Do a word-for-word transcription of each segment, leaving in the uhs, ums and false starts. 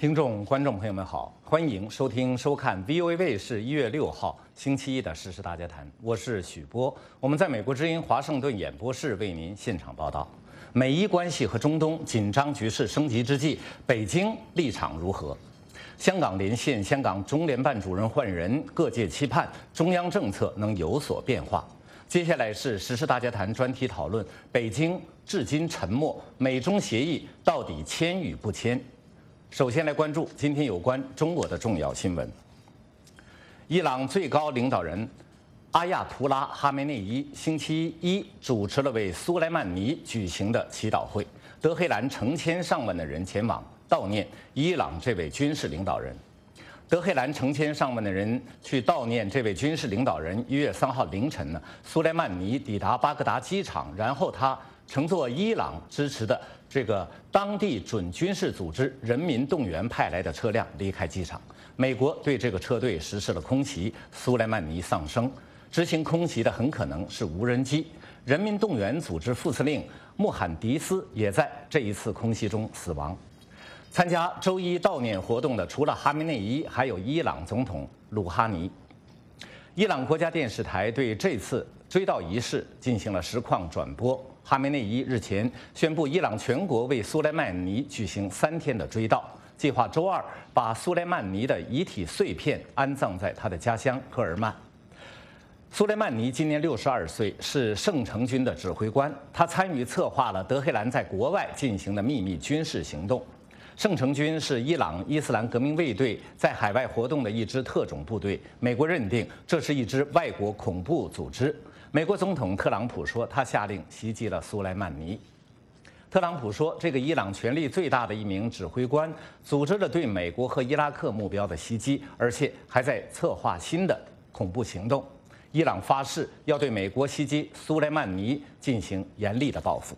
听众、观众朋友们好，欢迎收听、收看 V O A 卫视一月六号星期一的《时事大家谈》，我是许波。我们在美国之音华盛顿演播室为您现场报道。美伊关系和中东紧张局势升级之际，北京立场如何？香港连线香港中联办主任换人，各界期盼中央政策能有所变化。接下来是《时事大家谈》专题讨论：北京至今沉默，美中协议到底签与不签？首先来关注今天有关中国的重要新闻。伊朗最高领导人阿亚图拉哈梅内伊星期一主持了为苏莱曼尼举行的祈祷会，德黑兰成千上万的人前往悼念伊朗这位军事领导人。德黑兰成千上万的人去悼念这位军事领导人。一月三号凌晨呢，苏莱曼尼抵达巴格达机场，然后他乘坐伊朗支持的这个当地准军事组织人民动员派来的车辆离开机场。美国对这个车队实施了空袭，苏莱曼尼丧生。执行空袭的很可能是无人机。人民动员组织副司令穆罕迪斯也在这一次空袭中死亡。参加周一悼念活动的除了哈梅内伊，还有伊朗总统鲁哈尼。伊朗国家电视台对这次追悼仪式进行了实况转播。哈梅内伊日前宣布，伊朗全国为苏莱曼尼举行三天的追悼，计划周二把苏莱曼尼的遗体碎片安葬在他的家乡科尔曼。苏莱曼尼今年六十二岁，是圣城军的指挥官，他参与策划了德黑兰在国外进行的秘密军事行动。圣城军是伊朗伊斯兰革命卫队在海外活动的一支特种部队，美国认定这是一支外国恐怖组织。美国总统特朗普说，他下令袭击了苏莱曼尼。特朗普说，这个伊朗权力最大的一名指挥官组织了对美国和伊拉克目标的袭击，而且还在策划新的恐怖行动。伊朗发誓要对美国袭击苏莱曼尼进行严厉的报复。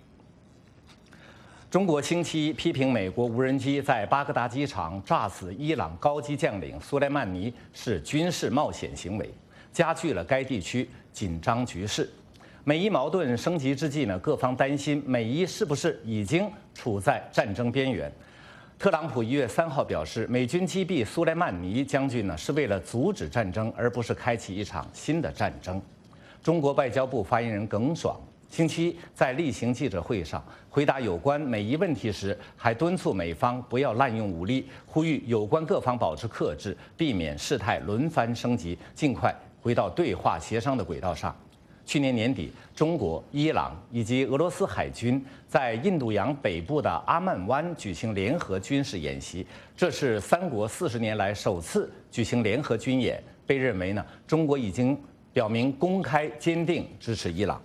中国星期一批评美国无人机在巴格达机场炸死伊朗高级将领苏莱曼尼是军事冒险行为，加剧了该地区紧张局势。美伊矛盾升级之际呢，各方担心美伊是不是已经处在战争边缘。特朗普一月三号表示，美军击毙苏莱曼尼将军呢，是为了阻止战争，而不是开启一场新的战争。中国外交部发言人耿爽星期一在例行记者会上回答有关美伊问题时，还敦促美方不要滥用武力，呼吁有关各方保持克制，避免事态轮番升级，尽快回到对话协商的轨道上。去年年底，中国、伊朗以及俄罗斯海军在印度洋北部的阿曼湾举行联合军事演习，这是三国四十年来首次举行联合军演，被认为呢，中国已经表明公开坚定支持伊朗。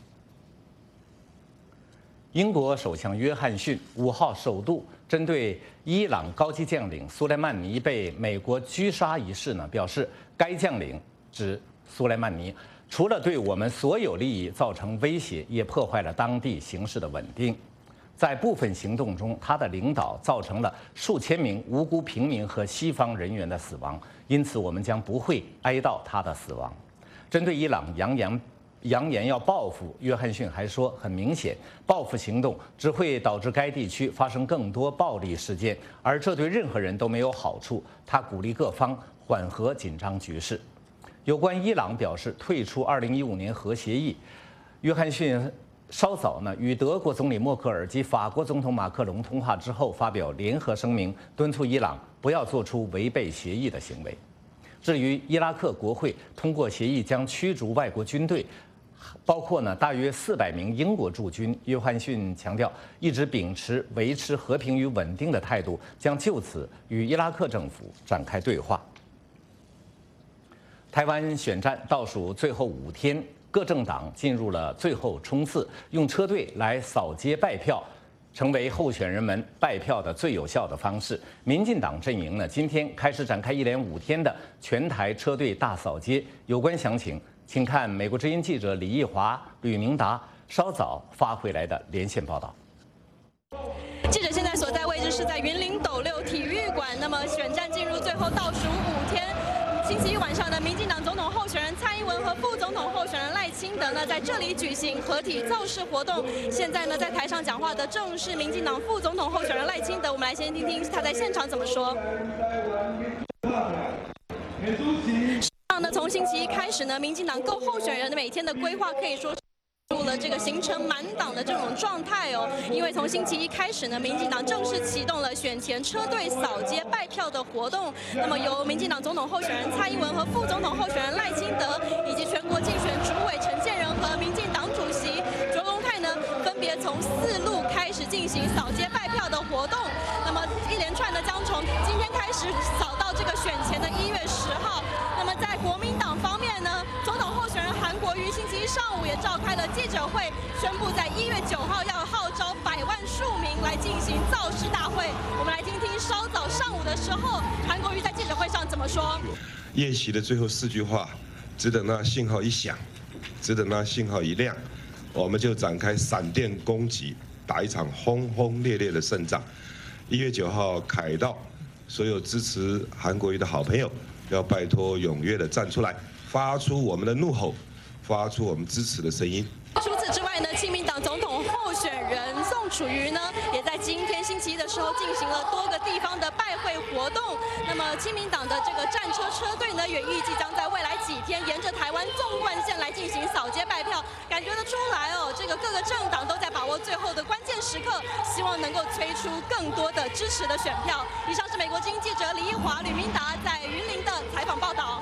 英国首相约翰逊五号首度针对伊朗高级将领苏莱曼尼被美国狙杀一事呢，表示该将领指苏莱曼尼除了对我们所有利益造成威胁，也破坏了当地形势的稳定。在部分行动中，他的领导造成了数千名无辜平民和西方人员的死亡，因此我们将不会哀悼他的死亡。针对伊朗扬言扬言要报复，约翰逊还说，很明显，报复行动只会导致该地区发生更多暴力事件，而这对任何人都没有好处。他鼓励各方缓和紧张局势。有关伊朗表示退出二零一五年核协议，约翰逊稍早呢与德国总理默克尔及法国总统马克龙通话之后，发表联合声明，敦促伊朗不要做出违背协议的行为。至于伊拉克国会通过协议将驱逐外国军队，包括呢大约四百名英国驻军，约翰逊强调，一直秉持维持和平与稳定的态度，将就此与伊拉克政府展开对话。台湾选战倒数最后五天，各政党进入了最后冲刺，用车队来扫街拜票，成为候选人们拜票的最有效的方式。民进党阵营呢，今天开始展开一连五天的全台车队大扫街。有关详情，请看美国之音记者李义华、吕明达稍早发回来的连线报道。 记者现在所在位置是在云林斗六体育馆。那么选战进入最后倒数五天， 星期一晚上呢，民进党总统候选人蔡英文和副总统候选人赖清德呢，在这里举行合体造势活动。现在呢，在台上讲话的正是民进党副总统候选人赖清德。我们来先听听他在现场怎么说。那从星期一开始呢，民进党各候选人的每天的规划可以说是入了这个行程满档的这种状态哦。因为从星期一开始呢，民进党正式启动了选前车队扫街拜票的活动。那么由民进党总统候选人蔡英文和副总统候选人赖清德，以及全国竞选主委陈建仁和民进党主席卓荣泰呢，分别从四路开始进行扫街拜票的活动。那么一连串的将从今天开始扫到这个选前的一月十号。那么在国民党方面呢，总统候选人韩国瑜星期一上午也召开了记者会，宣布在一月九号要号召百万庶民来进行造势大会。我们来听听稍早上午的时候，韩国瑜在记者会上怎么说。 宴席的最后四句话，只等那信号一响，只等那信号一亮，我们就展开闪电攻击，打一场轰轰烈烈的胜仗。一月九号凯道，所有支持韩国瑜的好朋友，要拜托踊跃的站出来，发出我们的怒吼，发出我们支持的声音。 除此之外呢，亲民党总统候选人宋楚瑜呢，也在今天星期一的时候进行了多个地方的拜会活动。那么亲民党的这个战车车队呢，也预计将在未来几天沿着台湾纵贯线来进行扫街拜票。感觉得出来哦，这个各个政党都在把握最后的关键时刻，希望能够催出更多的支持的选票。以上是美国之音记者李一华、吕明达在云林的采访报道。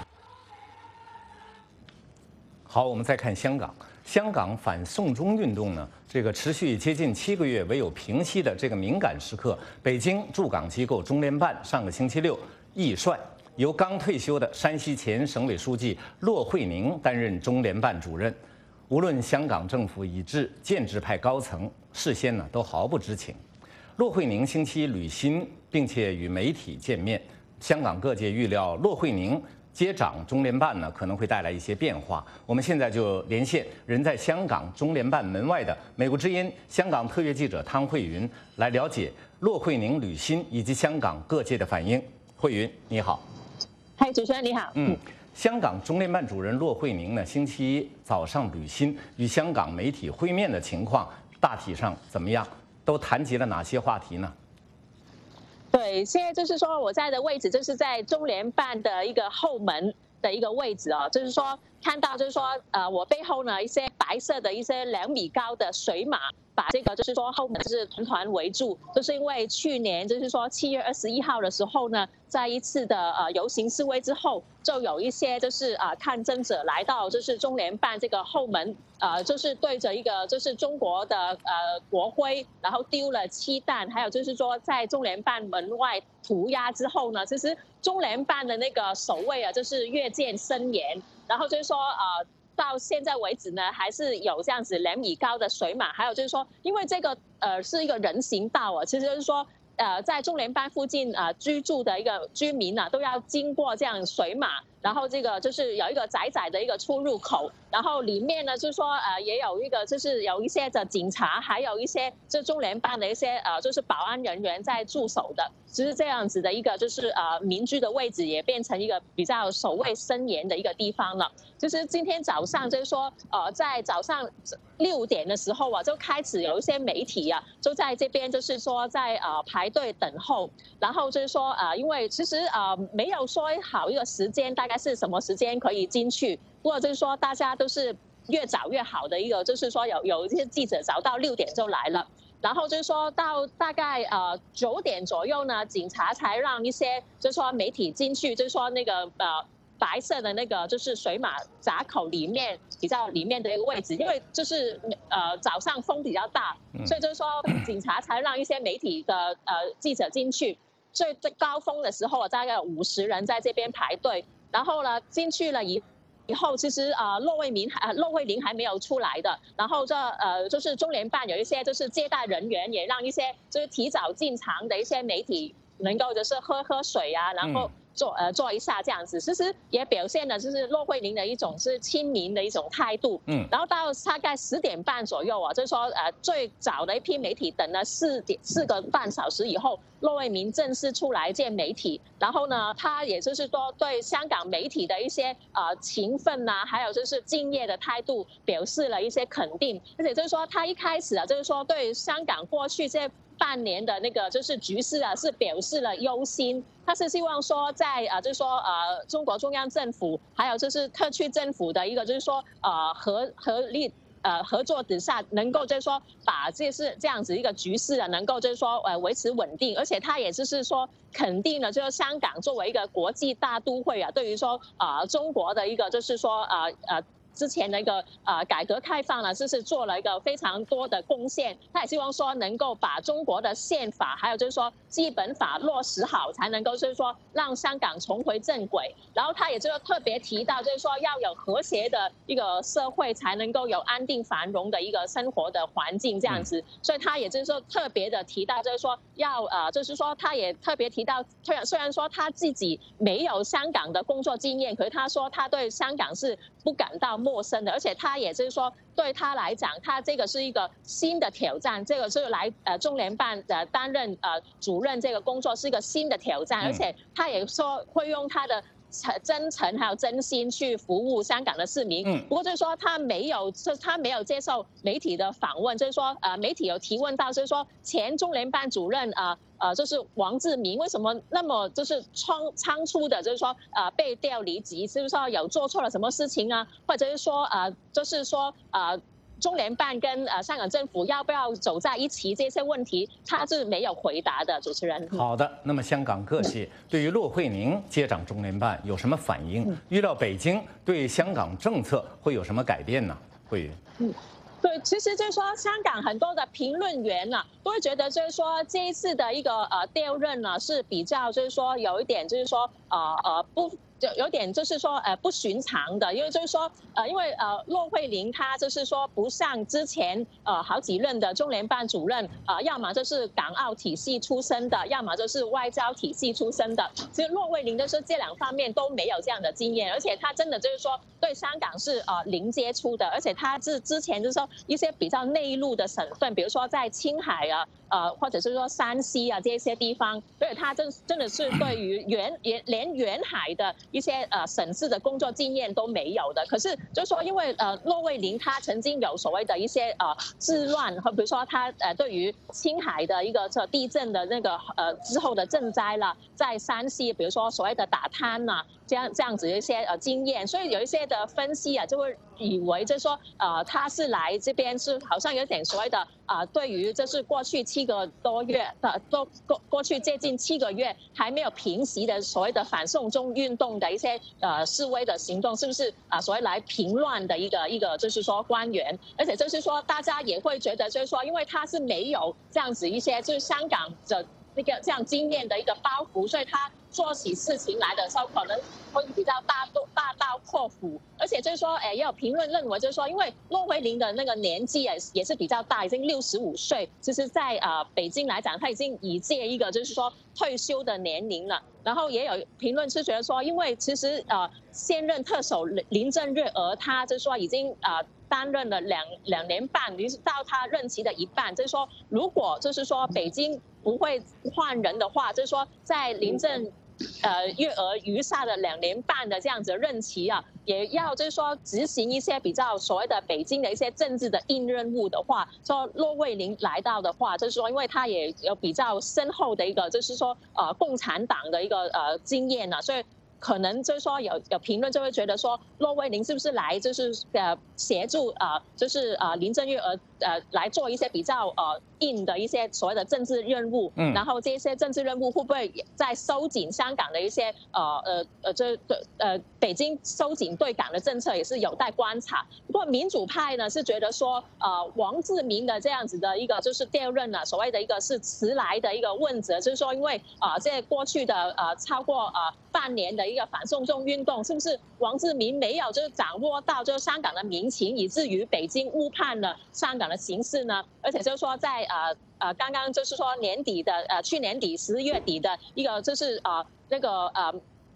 好，我们再看香港。香港反送中运动呢，这个持续接近七个月未有平息的这个敏感时刻，北京驻港机构中联办上个星期六易帅，由刚退休的山西前省委书记骆惠宁担任中联办主任。无论香港政府以至建制派高层，事先呢都毫不知情。骆惠宁星期一履新，并且与媒体见面。香港各界预料骆惠宁接掌中联办呢，可能会带来一些变化。我们现在就连线人在香港中联办门外的美国之音香港特约记者汤慧云，来了解骆惠宁履新以及香港各界的反应。慧云，你好。 嗨，主持人你好。 嗯，香港中联办主任骆惠宁呢，星期一早上履新，与香港媒体会面的情况大体上怎么样？都谈及了哪些话题呢？ 对，现在就是说我在的位置就是在中联办的一个后门的一个位置哦，就是说看到就是说呃我背后呢一些白色的一些两米高的水马，把这个就是说后门就是团团围住，就是因为去年就是说七月二十一号的时候呢，在一次的呃游行示威之后，就有一些就是啊、呃、抗争者来到就是中联办这个后门，呃就是对着一个就是中国的呃国徽，然后丢了漆弹，还有就是说在中联办门外涂鸦之后呢，其实中联办的那个守卫啊，就是越见森严，然后就是说呃。到现在为止呢，还是有这样子两米高的水马，还有就是说，因为这个呃是一个人行道啊，其实就是说，呃，在中联办附近啊、呃、居住的一个居民呢、啊，都要经过这样水马，然后这个就是有一个窄窄的一个出入口，然后里面呢就是说呃也有一个就是有一些的警察，还有一些就中联办的一些呃就是保安人员在驻守的。其实这样子的一个就是呃民居的位置也变成一个比较守卫森严的一个地方了。就是今天早上就是说呃在早上六点的时候啊，就开始有一些媒体啊就在这边就是说在呃排队等候，然后就是说呃因为其实呃没有说好一个时间，大概是什么时间可以进去，不过就是说大家都是越早越好的一个，就是说有有一些记者早到六点就来了。然后就是说到大概呃九点左右呢，警察才让一些就是说媒体进去，就是说那个呃白色的那个就是水马闸口里面比较里面的一个位置，因为就是呃早上风比较大，所以就是说警察才让一些媒体的呃记者进去。最最高峰的时候，大概有五十人在这边排队，然后呢进去了以。以后其实呃骆惠宁还骆惠宁还没有出来的，然后这呃就是中联办有一些就是接待人员也让一些就是提早进场的一些媒体能够就是喝喝水啊，然后做呃做一下这样子，其实也表现了就是骆惠宁的一种是亲民的一种态度。嗯，然后到大概十点半左右啊，就是说呃最早的一批媒体等了四点四个半小时以后，骆惠宁正式出来见媒体，然后呢，他也就是说对香港媒体的一些呃勤奋呐、啊，还有就是敬业的态度表示了一些肯定，而且就是说他一开始啊，就是说对香港过去这半年的那个就是局势啊，是表示了忧心。他是希望说在啊，就是说呃，中国中央政府还有就是特区政府的一个就是说呃合合力。呃，合作之下，能够就是说把这是这样子一个局势啊，能够就是说呃维持稳定，而且他也就是说肯定了，就是香港作为一个国际大都会啊，对于说啊、呃、中国的一个就是说呃呃。之前的一个呃改革开放呢，就是做了一个非常多的贡献。他也希望说能够把中国的宪法，还有就是说基本法落实好，才能够就是说让香港重回正轨。然后他也就是特别提到，就是说要有和谐的一个社会，才能够有安定繁荣的一个生活的环境这样子。所以他也就是说特别的提到，就是说要呃，就是说他也特别提到，虽然虽然说他自己没有香港的工作经验，可是他说他对香港是不感到陌生的，而且他也就是说，对他来讲，他这个是一个新的挑战，这个是来呃中联办呃担任呃主任这个工作是一个新的挑战，而且他也说会用他的真诚还有真心去服务香港的市民。嗯，不过就是说他没有，就他没有接受媒体的访问，就是说呃媒体有提问到，就是说前中联办主任啊。呃呃，就是王志明为什么那么就是仓仓促的，就是说呃被调离职，是不是说有做错了什么事情啊？或者是说呃，就是说呃。中联办跟呃香港政府要不要走在一起这些问题，他是没有回答的。主持人， 好的。那么香港各界对于骆惠宁接掌中联办有什么反应？预料北京对香港政策会有什么改变呢？慧云。 嗯。对，其实就是说，香港很多的评论员呢、啊，都会觉得就是说，这一次的一个呃调任呢是比较就是说有一点就是说呃呃不。就有点就是说呃不寻常的，因为就是说呃因为呃骆惠宁他就是说不像之前呃好几任的中联办主任呃要么就是港澳体系出身的，要么就是外交体系出身的。其实骆惠宁就是这两方面都没有这样的经验，而且他真的就是说对香港是呃零接触的，而且他是之前就是说一些比较内陆的省份，比如说在青海啊。呃，或者是说山西啊这些地方，所以他真真的是对于沿沿连沿海的一些呃省市的工作经验都没有的。可是就是说，因为呃骆惠宁他曾经有所谓的一些呃治乱，和比如说他呃对于青海的一个这地震的那个呃之后的赈灾了，在山西比如说所谓的打贪呐、啊。这样这样子一些呃经验，所以有一些的分析啊，就会以为就是说，呃，他是来这边是好像有点所谓的啊、呃，对于就是过去七个多月的都过过去接近七个月还没有平息的所谓的反送中运动的一些呃示威的行动，是不是啊、呃、所谓来平乱的一个一个就是说官员，而且就是说大家也会觉得就是说，因为他是没有这样子一些就是香港的那个这样经验的一个包袱，所以他。做起事情来的时候，可能会比较大大刀阔斧，而且就是说，哎，也有评论认为，就是说，因为骆惠宁的那个年纪也也是比较大，已经六十五岁，其实在呃北京来讲，他已经已届一个就是说退休的年龄了。然后也有评论是觉得说，因为其实呃现任特首林郑月娥，他就是说已经呃。担任了两两年半，于是到他任期的一半，就是说，如果就是说北京不会换人的话，就是说在林郑呃月娥余下的两年半的这样子的任期啊，也要就是说执行一些比较所谓的北京的一些政治的硬任务的话，说骆惠宁来到的话，就是说，因为他也有比较深厚的一个就是说呃共产党的一个呃经验啊，所以。可能就是说有有评论就会觉得说骆惠宁是不是来就是呃协助啊、呃、就是呃林郑月娥呃来做一些比较呃硬的一些所谓的政治任务，嗯，然后这些政治任务会不会在收紧香港的一些呃呃呃这呃北京收紧对港的政策也是有待观察。不过民主派呢是觉得说呃王志明的这样子的一个就是调任呢，所谓的一个是迟来的一个问责，就是说因为啊、呃、这过去的呃超过呃半年的一个反送中运动，是不是王志明没有就是掌握到就是香港的民情，以至于北京误判了香港的形势呢？而且就是说在呃呃刚刚就是说年底的呃去年底十月底的一个就是呃那个呃。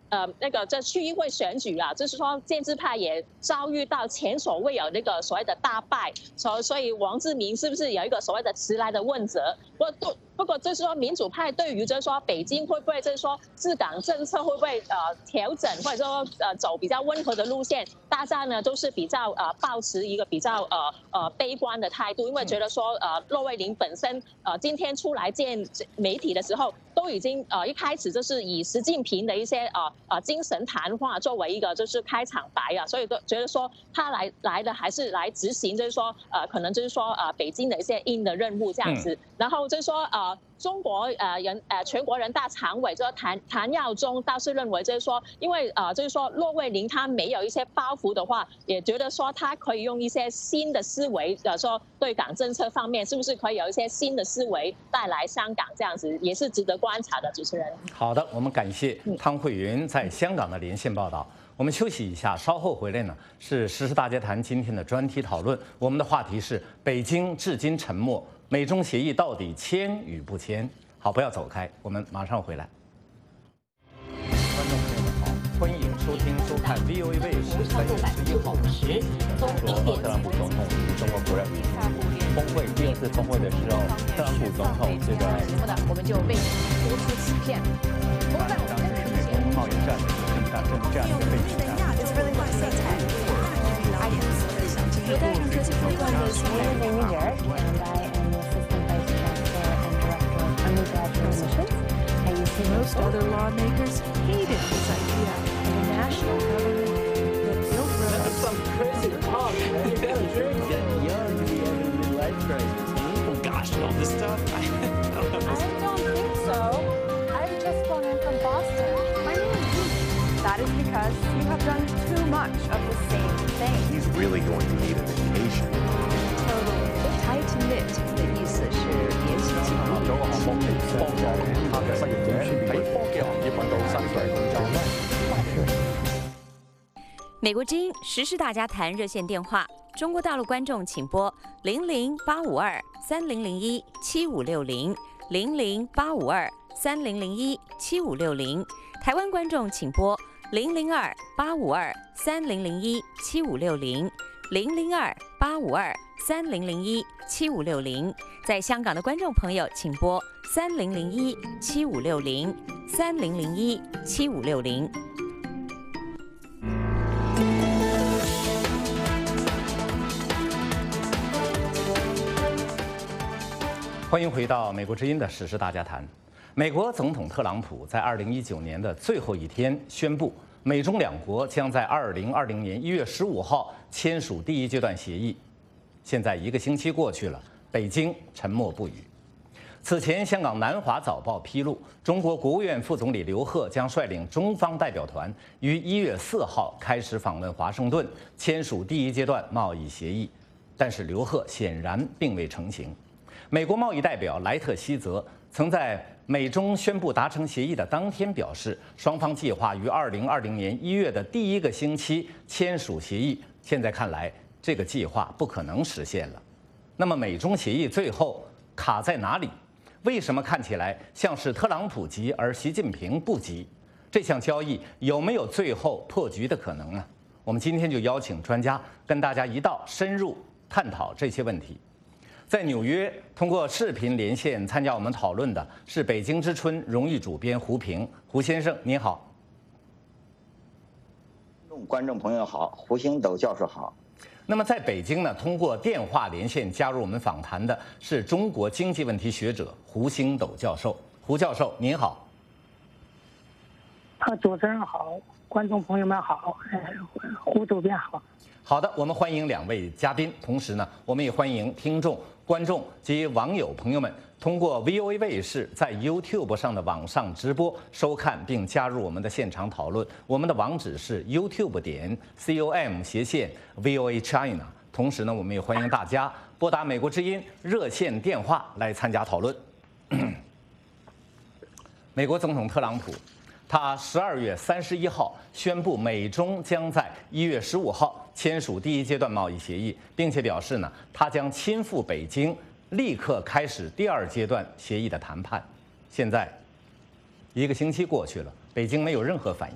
呃那个这区议会选举啊，就是说建制派也遭遇到前所未有那个所谓的大败，所所以王志民是不是有一个所谓的迟来的问责？不过不过就是说民主派对于就是说北京会不会就是说治港政策会不会呃调整，或者说呃走比较温和的路线，大家呢都是比较呃抱持一个比较呃呃悲观的态度，因为觉得说呃骆惠玲本身呃今天出来见媒体的时候，都已经呃一开始就是以习近平的一些呃呃精神谈话作为一个就是开场白啊，所以都觉得说他来来的还是来执行，就是说呃可能就是说呃北京的一些硬的任务这样子，嗯、然后就是说呃。中国呃人呃全国人大常委就是谭谭耀宗倒是认为就是说，因为呃就是说骆惠玲她没有一些包袱的话，也觉得说她可以用一些新的思维，呃说对港政策方面是不是可以有一些新的思维带来香港这样子，也是值得观察的。主持人， 好的，我们感谢汤慧云在香港的连线报道。我们休息一下，稍后回来呢是时事大家谈今天的专题讨论。我们的话题是北京至今沉默，美中协议到底签与不签？好，不要走开，我们马上回来。观众朋友们好，欢迎收听收看 V O A 卫视三月十一号时，中国特朗普总统与中国国人峰会第二次峰会的时候，特朗普总统这个我们就为您播出此片。 当时是美国贸易战正大正这样一个背景下。 Most other lawmakers hated this idea of a national government that built roads. That's some crazy talk, man. You gotta drink. Getting young to be having a midlife crisis. Oh gosh, all this stuff. I don't know. I don't think so. I've just flown in from Boston. My name is Luke. That is because you have done too much of the same thing. He's really going to need a vacation. Totally. Tight knit 的意思是联系紧密。 做個項目嚟幫助其他嘅失業者喺科技行業揾到新嘅工作。 美國之音時事大家談熱線電話，中國大陸觀眾請撥零零八五二三零零一七五六零零零八五二三零零一七五六零，台灣觀眾請撥零零二八五二三零零一七五六零零零二八五二三零零一七五六零，在香港的觀眾朋友請撥三零零一七五六零三零零一七五六零。 欢迎回到美国之音的时事大家谈。美国总统特朗普在二零一九年的最后一天宣布，美中两国将在二零二零年一月十五号签署第一阶段协议。现在一个星期过去了，北京沉默不语。此前，香港南华早报披露，中国国务院副总理刘鹤将率领中方代表团于一月四号开始访问华盛顿，签署第一阶段贸易协议。但是刘鹤显然并未成行。美国贸易代表莱特希泽曾在美中宣布达成协议的当天表示，双方计划于二零二零年一月的第一个星期签署协议。现在看来，这个计划不可能实现了。那么，美中协议最后卡在哪里？为什么看起来像是特朗普急，而习近平不急？这项交易有没有最后破局的可能呢？我们今天就邀请专家跟大家一道深入探讨这些问题。在纽约通过视频连线参加我们讨论的是北京之春荣誉主编胡平，胡先生您好。 观众朋友好，胡星斗教授好。 那么在北京呢，通过电话连线加入我们访谈的是中国经济问题学者胡星斗教授。胡教授您好。 啊，主持人好，观众朋友们好，哎，胡主编好。 好的，我们欢迎两位嘉宾，同时呢，我们也欢迎听众、观众及网友朋友们通过 V O A 卫视在 YouTube 上的网上直播收看并加入我们的现场讨论。我们的网址是 YouTube 点 com 斜线 V O A China。同时呢，我们也欢迎大家拨打美国之音热线电话来参加讨论。美国总统特朗普，他十二月三十一号宣布，美中将在一月十五号签署第一阶段贸易协议，并且表示呢，他将亲赴北京，立刻开始第二阶段协议的谈判。现在一个星期过去了，北京没有任何反应。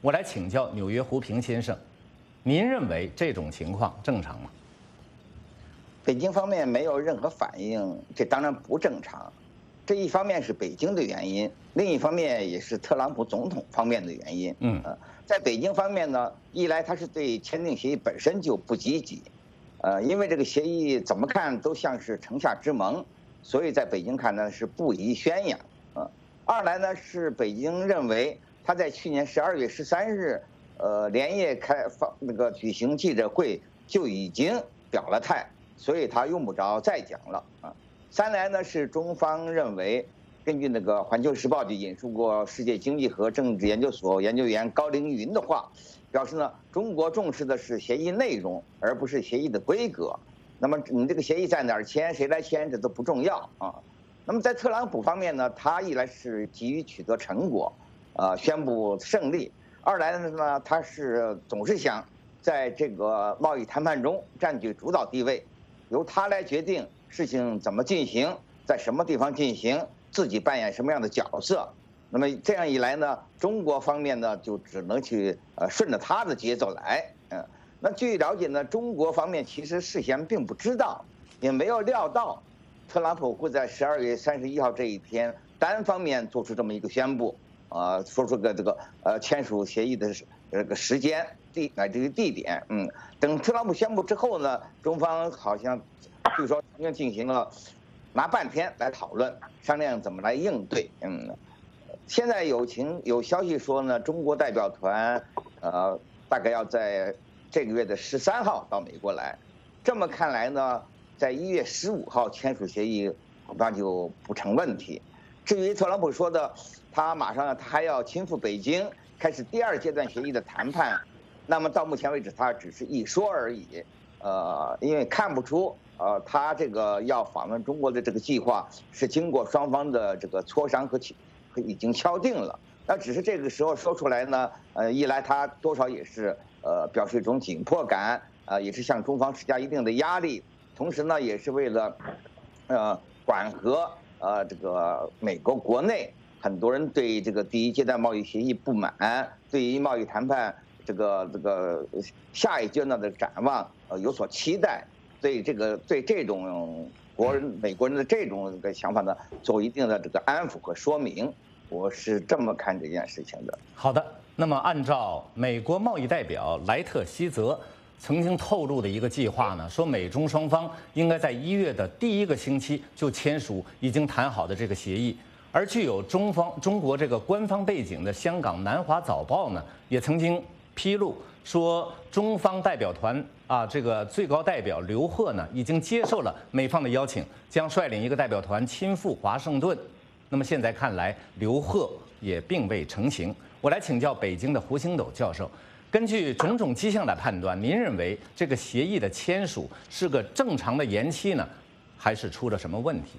我来请教纽约胡平先生，您认为这种情况正常吗？ 北京方面没有任何反应，这当然不正常。这一方面是北京的原因，另一方面也是特朗普总统方面的原因。 嗯， 呃，在北京方面呢，一来他是对签订协议本身就不积极，呃，因为这个协议怎么看都像是城下之盟，所以在北京看呢是不宜宣扬。呃，二来呢是北京认为他在去年十二月十三日，呃，连夜开放那个举行记者会就已经表了态，所以他用不着再讲了啊。三来呢是中方认为，根据那个《环球时报》就引述过世界经济和政治研究所研究员高凌云的话，表示呢，中国重视的是协议内容，而不是协议的规格。那么你这个协议在哪儿签，谁来签，这都不重要啊。那么在特朗普方面呢，他一来是急于取得成果，呃，宣布胜利；二来呢，他是总是想在这个贸易谈判中占据主导地位，由他来决定事情怎么进行，在什么地方进行，自己扮演什么样的角色。那么这样一来呢，中国方面呢就只能去呃顺着他的节奏来。嗯，那据了解呢，中国方面其实事先并不知道，也没有料到特朗普会在十二月三十一号这一天单方面做出这么一个宣布，呃，说出个这个呃签署协议的这个时间地乃至于地点。嗯，等特朗普宣布之后呢，中方好像据说应该进行了拿半天来讨论商量怎么来应对。嗯，现在有情有消息说呢，中国代表团呃大概要在这个月的十三号到美国来。这么看来呢，在一月十五号签署协议恐怕就不成问题。至于特朗普说的，他马上他还要亲赴北京开始第二阶段协议的谈判，那么到目前为止他只是一说而已。呃，因为看不出呃他这个要访问中国的这个计划是经过双方的这个磋商和和已经敲定了。那只是这个时候说出来呢，呃，一来他多少也是呃表示一种紧迫感，呃，也是向中方施加一定的压力，同时呢，也是为了呃缓和呃这个美国国内很多人对这个第一阶段贸易协议不满，对于贸易谈判这个这个下一阶段的展望呃有所期待，对这个对这种国人美国人的这种的想法呢，做一定的这个安抚和说明。我是这么看这件事情的。 好的，那么按照美国贸易代表莱特希泽曾经透露的一个计划呢，说美中双方应该在一月的第一个星期就签署已经谈好的这个协议。而具有中方中国这个官方背景的香港南华早报呢，也曾经披露说，中方代表团啊，这个最高代表刘鹤呢，已经接受了美方的邀请，将率领一个代表团亲赴华盛顿。那么现在看来，刘鹤也并未成型。我来请教北京的胡星斗教授，根据种种迹象来判断，您认为这个协议的签署是个正常的延期呢，还是出了什么问题？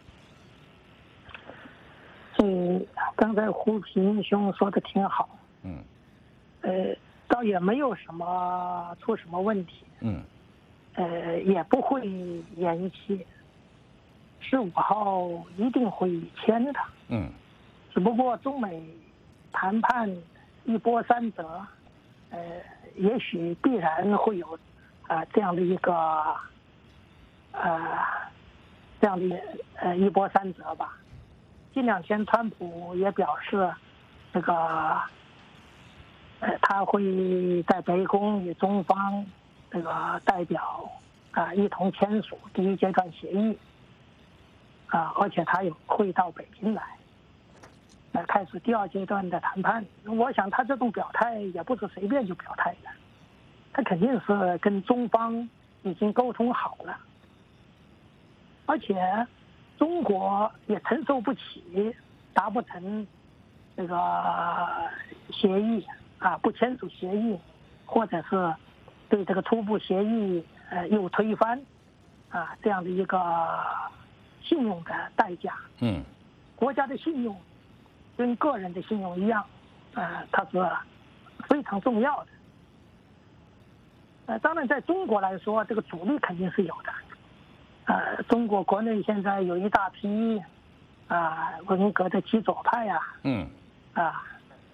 嗯，刚才胡平兄说的挺好。 嗯。 呃，倒也没有什么出什么问题。 嗯。 呃，也不会延期。十五号一定会签的。 嗯。 只不过中美谈判一波三折，呃，也许必然会有啊、呃、这样的一个呃这样的呃一波三折吧。近两天川普也表示，这个呃他会在白宫与中方这个代表啊、呃、一同签署第一阶段协议。啊，而且他也会到北京来，来开始第二阶段的谈判。我想他这种表态也不是随便就表态的，他肯定是跟中方已经沟通好了，而且中国也承受不起达不成这个协议啊，不签署协议，或者是对这个初步协议呃又推翻啊这样的一个信用的代价。 嗯， 国家的信用跟个人的信用一样，呃，它是非常重要的。呃，当然，在中国来说，这个阻力肯定是有的。呃，中国国内现在有一大批啊、呃、文革的极左派啊， 嗯， 啊，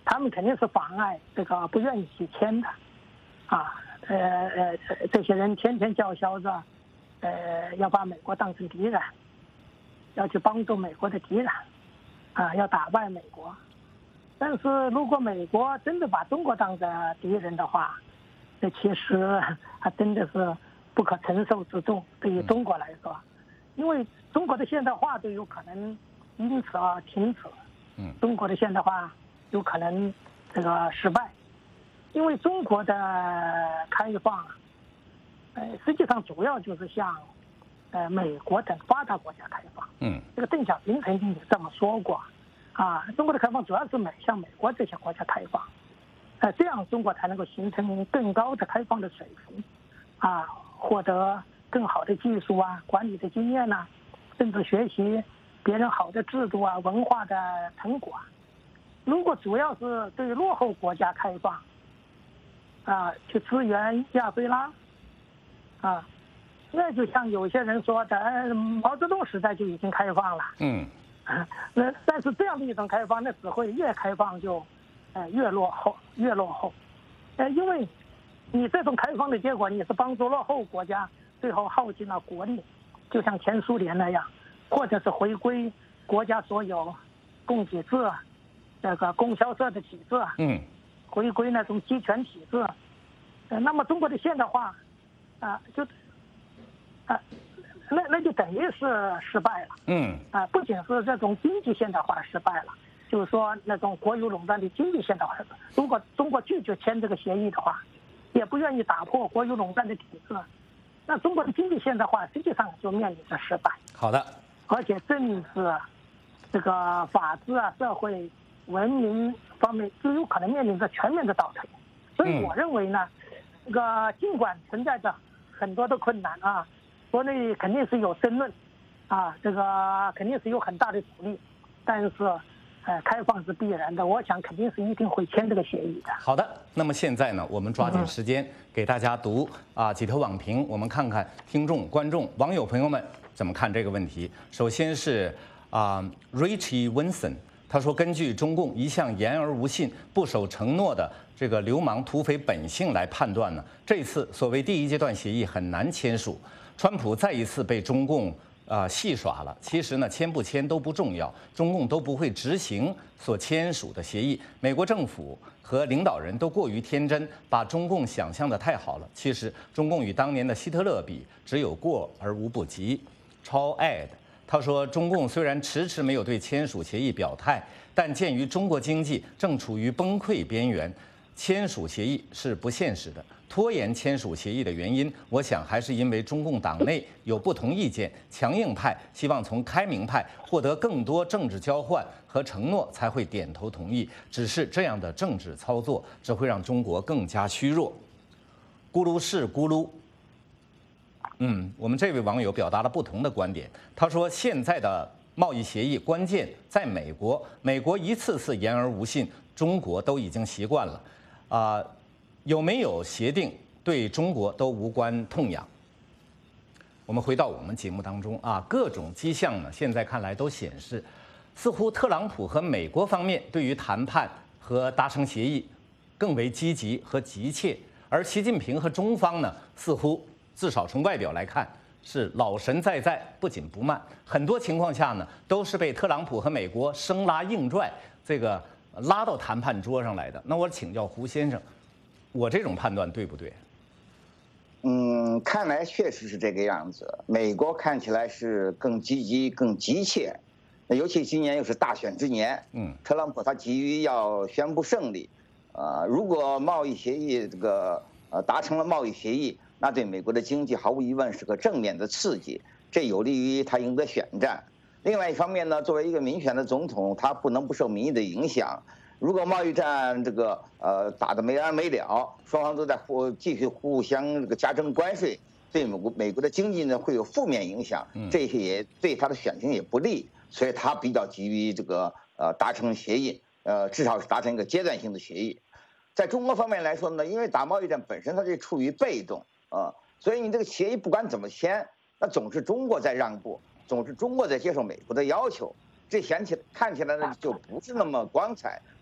他们肯定是妨碍这个不愿意去签的，啊，呃呃，这些人天天叫嚣着，呃，要把美国当成敌人，要去帮助美国的敌人，啊，要打败美国。但是如果美国真的把中国当成敌人的话，这其实还真的是不可承受之重，对于中国来说，因为中国的现代化都有可能因此而停止， 嗯， 中国的现代化有可能这个失败，因为中国的开放，呃，实际上主要就是向，呃，美国等发达国家开放， 嗯， 这个邓小平曾经也这么说过。啊，中国的开放主要是美向美国这些国家开放，呃，这样中国才能够形成更高的开放的水平，啊，获得更好的技术啊、管理的经验呐、啊，甚至学习别人好的制度啊、文化的成果。如果主要是对落后国家开放，啊，去支援亚非拉，啊，那就像有些人说的，呃、毛泽东时代就已经开放了， 嗯。 那但是这样的一种开放，那只会越开放就，呃，越落后，越落后，呃，因为你这种开放的结果，你是帮助落后国家，最后耗尽了国力，就像前苏联那样，或者是回归国家所有供给制，这个供销社的体制， 嗯， 回归那种集权体制，呃，那么中国的现代化，啊、呃，就，啊、呃。那那就等于是失败了， 嗯， 啊，不仅是这种经济现代化失败了，就是说那种国有垄断的经济现代化，如果中国拒绝签这个协议的话，也不愿意打破国有垄断的体制，那中国的经济现代化实际上就面临着失败。 好的， 而且政治、这个法治啊、社会文明方面就有可能面临着全面的倒退。所以我认为呢，这个尽管存在着很多的困难啊。国内肯定是有争论，啊，这个肯定是有很大的阻力，但是，呃，开放是必然的。我想肯定是一定会签这个协议的。 好的，那么现在呢，我们抓紧时间给大家读啊几条网评，我们看看听众、观众、网友朋友们怎么看这个问题。首先是啊 Richie Winson， 他说，根据中共一向言而无信、不守承诺的这个流氓土匪本性来判断呢，这次所谓第一阶段协议很难签署。川普再一次被中共啊、呃、戏耍了。其实呢，签不签都不重要，中共都不会执行所签署的协议。美国政府和领导人都过于天真，把中共想象得太好了。其实中共与当年的希特勒比，只有过而无不及。超爱的他说，中共虽然迟迟没有对签署协议表态，但鉴于中国经济正处于崩溃边缘，签署协议是不现实的。拖延签署协议的原因，我想还是因为中共党内有不同意见，强硬派希望从开明派获得更多政治交换和承诺，才会点头同意。只是这样的政治操作只会让中国更加虚弱。咕噜是咕噜。嗯，我们这位网友表达了不同的观点。他说，现在的贸易协议关键在美国，美国一次次言而无信，中国都已经习惯了。啊、呃。有没有协定对中国都无关痛痒。我们回到我们节目当中啊，各种迹象呢，现在看来都显示，似乎特朗普和美国方面对于谈判和达成协议更为积极和急切，而习近平和中方呢，似乎至少从外表来看是老神在在，不紧不慢，很多情况下呢，都是被特朗普和美国生拉硬拽，这个拉到谈判桌上来的。那我请教胡先生，我这种判断对不对？ 嗯，看来确实是这个样子。美国看起来是更积极、更急切，尤其今年又是大选之年， 嗯， 特朗普他急于要宣布胜利，呃，如果贸易协议这个呃达成了贸易协议，那对美国的经济毫无疑问是个正面的刺激，这有利于他赢得选战。另外一方面呢，作为一个民选的总统，他不能不受民意的影响。如果贸易战这个呃打得没完没了，双方都在互继续互相这个加征关税，对美国美国的经济呢会有负面影响，这些也对他的选情也不利，所以他比较急于这个呃达成协议，呃至少是达成一个阶段性的协议。在中国方面来说呢，因为打贸易战本身它就处于被动啊、呃，所以你这个协议不管怎么签，那总是中国在让步，总是中国在接受美国的要求，这显起看起来呢就不是那么光彩。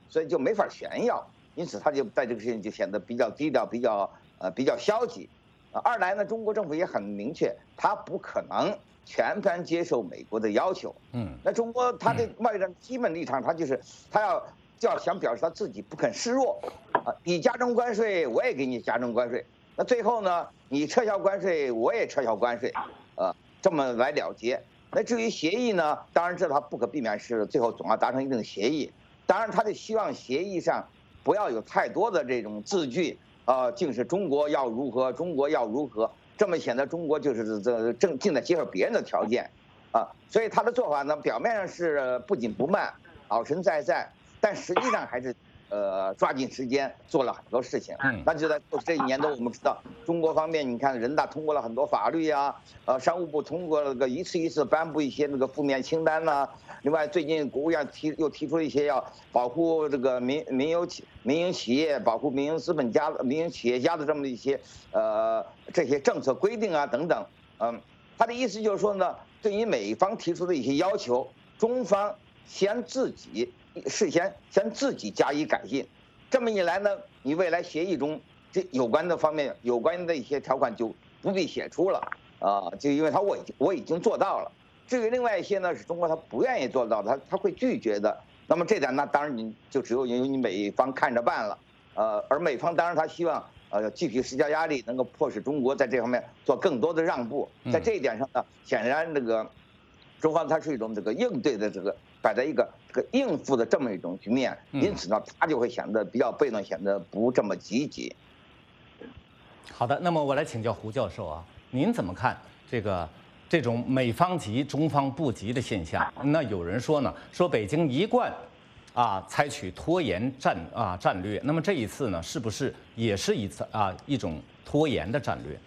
所以就没法炫耀，因此他就在这个事情就显得比较低调，比较呃比较消极。二来呢，中国政府也很明确，他不可能全盘接受美国的要求。 嗯， 那中国他的贸易战基本立场，他就是他要就要想表示他自己不肯示弱，啊，你加征关税，我也给你加征关税。那最后呢，你撤销关税，我也撤销关税，呃，这么来了结。那至于协议呢，当然这他不可避免是最后总要达成一定的协议。当然，他就希望协议上不要有太多的这种字句。啊，竟是中国要如何，中国要如何，这么显得中国就是这正正在接受别人的条件，啊，所以他的做法呢，表面上是不紧不慢，老神在在，但实际上还是呃抓紧时间做了很多事情。嗯，那就在这一年多，我们知道中国方面，你看人大通过了很多法律呀，呃，商务部通过了个一次一次颁布一些那个负面清单呐。另外，最近国务院提又提出了一些要保护这个民民有企民营企业、保护民营资本家、民营企业家的这么一些呃这些政策规定啊等等。嗯，他的意思就是说呢，对于美方提出的一些要求，中方先自己事先先自己加以改进。这么一来呢，你未来协议中这有关的方面有关的一些条款就不必写出了啊，就因为他我已经我已经做到了。至于另外一些呢，是中国他不愿意做到的，他他会拒绝的。那么这点那当然你就只有由你美方看着办了。呃，而美方当然他希望呃继续施加压力，能够迫使中国在这方面做更多的让步。在这一点上呢，显然这个中方它是一种这个应对的这个摆在一个这个应付的这么一种局面，因此呢，他就会显得比较被动，显得不这么积极。 好的，那么我来请教胡教授啊，您怎么看这个？这种美方急、中方不急的现象，那有人说呢，说北京一贯啊采取拖延战啊战略，那么这一次呢，是不是也是一次啊一种拖延的战略？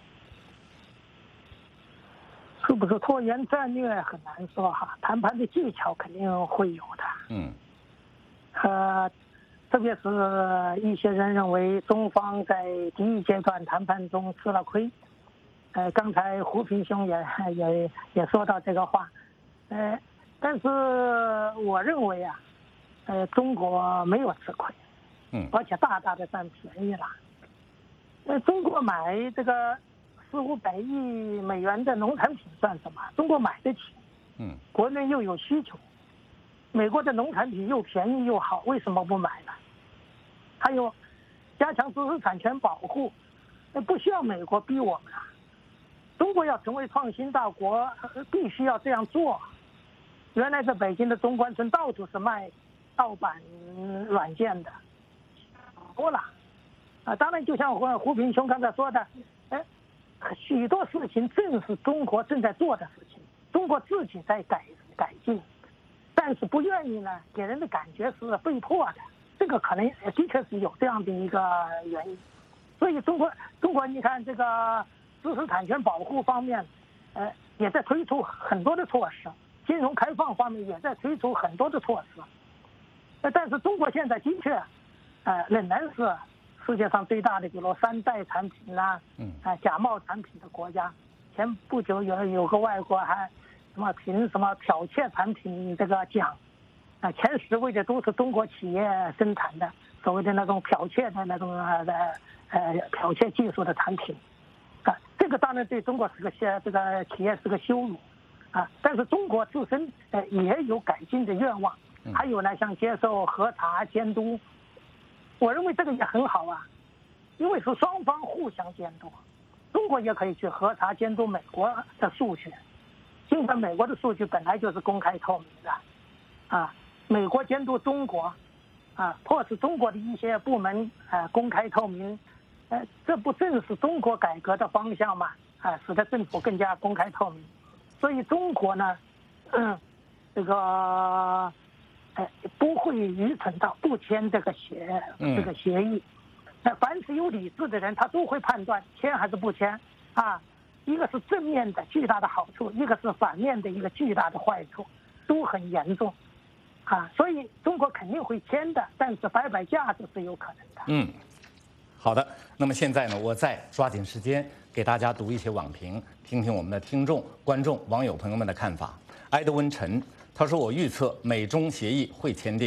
是不是拖延战略很难说哈，谈判的技巧肯定会有的。 嗯， 呃，特别是一些人认为中方在第一阶段谈判中吃了亏。呃，刚才胡平兄也也也说到这个话，呃，但是我认为啊，呃，中国没有吃亏， 嗯， 而且大大的占便宜了。呃，中国买这个四五百亿美元的农产品算什么？中国买得起， 嗯， 国内又有需求，美国的农产品又便宜又好，为什么不买呢？还有，加强知识产权保护，呃，不需要美国逼我们啊。中国要成为创新大国，必须要这样做。原来在北京的中关村到处是卖盗版软件的，多了啊！当然，就像胡胡平兄刚才说的，哎，许多事情正是中国正在做的事情，中国自己在改改进，但是不愿意呢，给人的感觉是被迫的。这个可能的确是有这样的一个原因。所以中国中国，你看这个。知识产权保护方面，呃，也在推出很多的措施；金融开放方面也在推出很多的措施。呃，但是中国现在的确，呃，仍然是世界上最大的，比如山寨产品呐、啊，嗯，啊，假冒产品的国家。前不久有有个外国还什么评什么剽窃产品这个奖，啊，前十位的都是中国企业生产的，所谓的那种剽窃的那种呃呃剽窃技术的产品。啊，这个当然对中国是个些这个企业是个羞辱，啊，但是中国自身呃也有改进的愿望，还有呢，像接受核查监督，我认为这个也很好啊，因为是双方互相监督，中国也可以去核查监督美国的数据，尽管美国的数据本来就是公开透明的，啊，美国监督中国，啊，迫使中国的一些部门啊公开透明。呃，这不正是中国改革的方向吗？啊，使得政府更加公开透明。所以中国呢，嗯，这个，呃，不会愚蠢到不签这个协这个协议。那凡是有理智的人，他都会判断签还是不签。啊，一个是正面的巨大的好处，一个是反面的一个巨大的坏处，都很严重。啊，所以中国肯定会签的，但是摆摆架子是有可能的。 嗯。好的，那么现在呢，我再抓紧时间给大家读一些网评，听听我们的听众、观众、网友朋友们的看法。埃德温陈他说：“我预测美中协议会签订，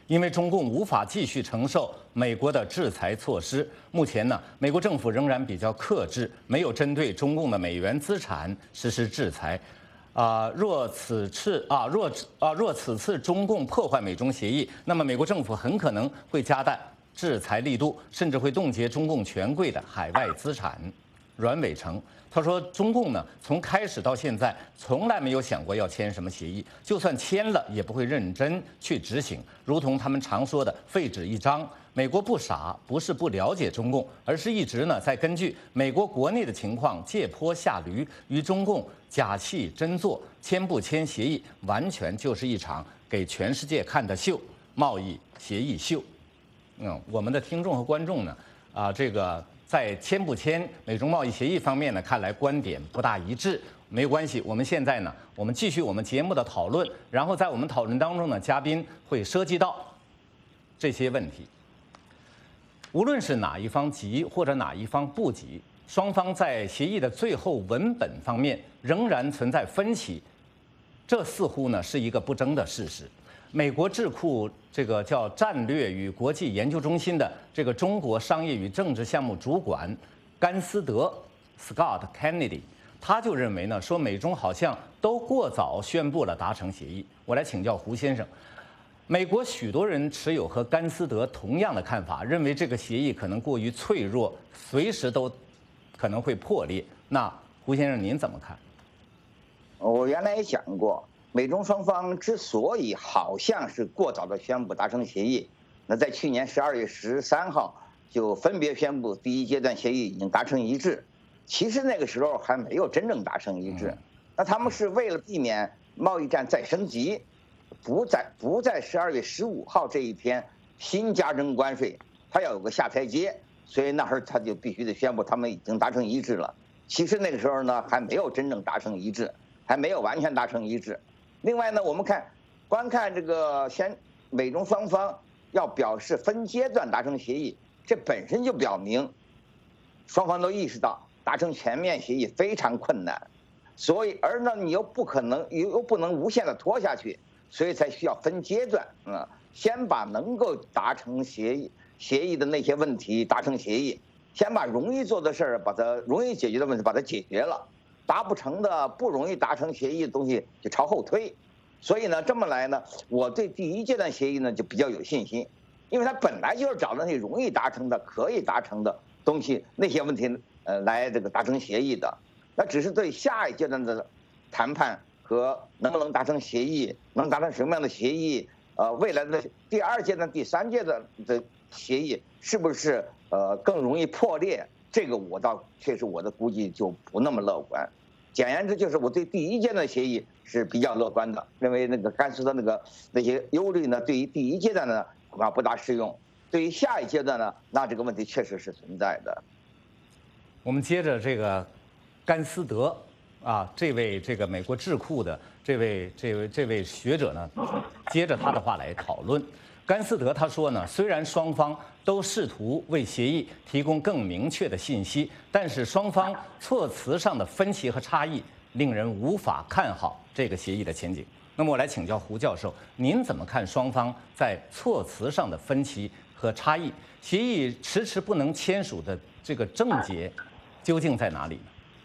因为中共无法继续承受美国的制裁措施。目前呢，美国政府仍然比较克制，没有针对中共的美元资产实施制裁。啊，若此次啊，若啊若此次中共破坏美中协议，那么美国政府很可能会加大制裁力度，甚至会冻结中共权贵的海外资产。阮伟成他说，中共呢从开始到现在从来没有想过要签什么协议，就算签了也不会认真去执行，如同他们常说的废纸一张。美国不傻，不是不了解中共，而是一直呢在根据美国国内的情况借坡下驴，与中共假戏真做。签不签协议，完全就是一场给全世界看的秀，贸易协议秀。嗯，我们的听众和观众呢，啊，这个在签不签美中贸易协议方面呢，看来观点不大一致。没有关系，我们现在呢，我们继续我们节目的讨论，然后在我们讨论当中呢，嘉宾会涉及到这些问题。无论是哪一方急或者哪一方不急，双方在协议的最后文本方面仍然存在分歧，这似乎呢是一个不争的事实。美国智库这个叫战略与国际研究中心的这个中国商业与政治项目主管甘斯德 Scott Kennedy， 他就认为呢，说美中好像都过早宣布了达成协议。我来请教胡先生。美国许多人持有和甘斯德同样的看法，认为这个协议可能过于脆弱，随时都可能会破裂。那胡先生您怎么看？ 我原来也讲过，美中双方之所以好像是过早的宣布达成协议，那在去年十二月十三号就分别宣布第一阶段协议已经达成一致，其实那个时候还没有真正达成一致。那他们是为了避免贸易战再升级，不在不在十二月十五号这一天新加征关税，他要有个下台阶，所以那会儿他就必须得宣布他们已经达成一致了。其实那个时候呢，还没有真正达成一致，还没有完全达成一致。另外呢，我们看，观看这个先美中双方要表示分阶段达成协议，这本身就表明双方都意识到达成全面协议非常困难，所以而呢你又不可能又又不能无限的拖下去。所以才需要分阶段啊，先把能够达成协议协议的那些问题达成协议，先把容易做的事儿，把它容易解决的问题把它解决了，达不成的不容易达成协议的东西就朝后推。所以呢，这么来呢，我对第一阶段协议呢就比较有信心，因为它本来就是找那些容易达成的、可以达成的东西，那些问题呃来这个达成协议的，那只是对下一阶段的谈判和能不能达成协议，能达成什么样的协议？呃，未来的第二阶段、第三阶段的协议是不是呃更容易破裂？这个我倒确实我的估计就不那么乐观。简言之，就是我对第一阶段协议是比较乐观的，认为那个甘斯的那个那些忧虑呢，对于第一阶段呢恐怕不大适用，对于下一阶段呢，那这个问题确实是存在的。 我们接着这个甘斯德。啊，这位这个美国智库的这位这位这位学者呢，接着他的话来讨论。甘斯德他说呢，虽然双方都试图为协议提供更明确的信息，但是双方措辞上的分歧和差异令人无法看好这个协议的前景。那么我来请教胡教授，您怎么看双方在措辞上的分歧和差异？协议迟迟不能签署的这个症结究竟在哪里呢？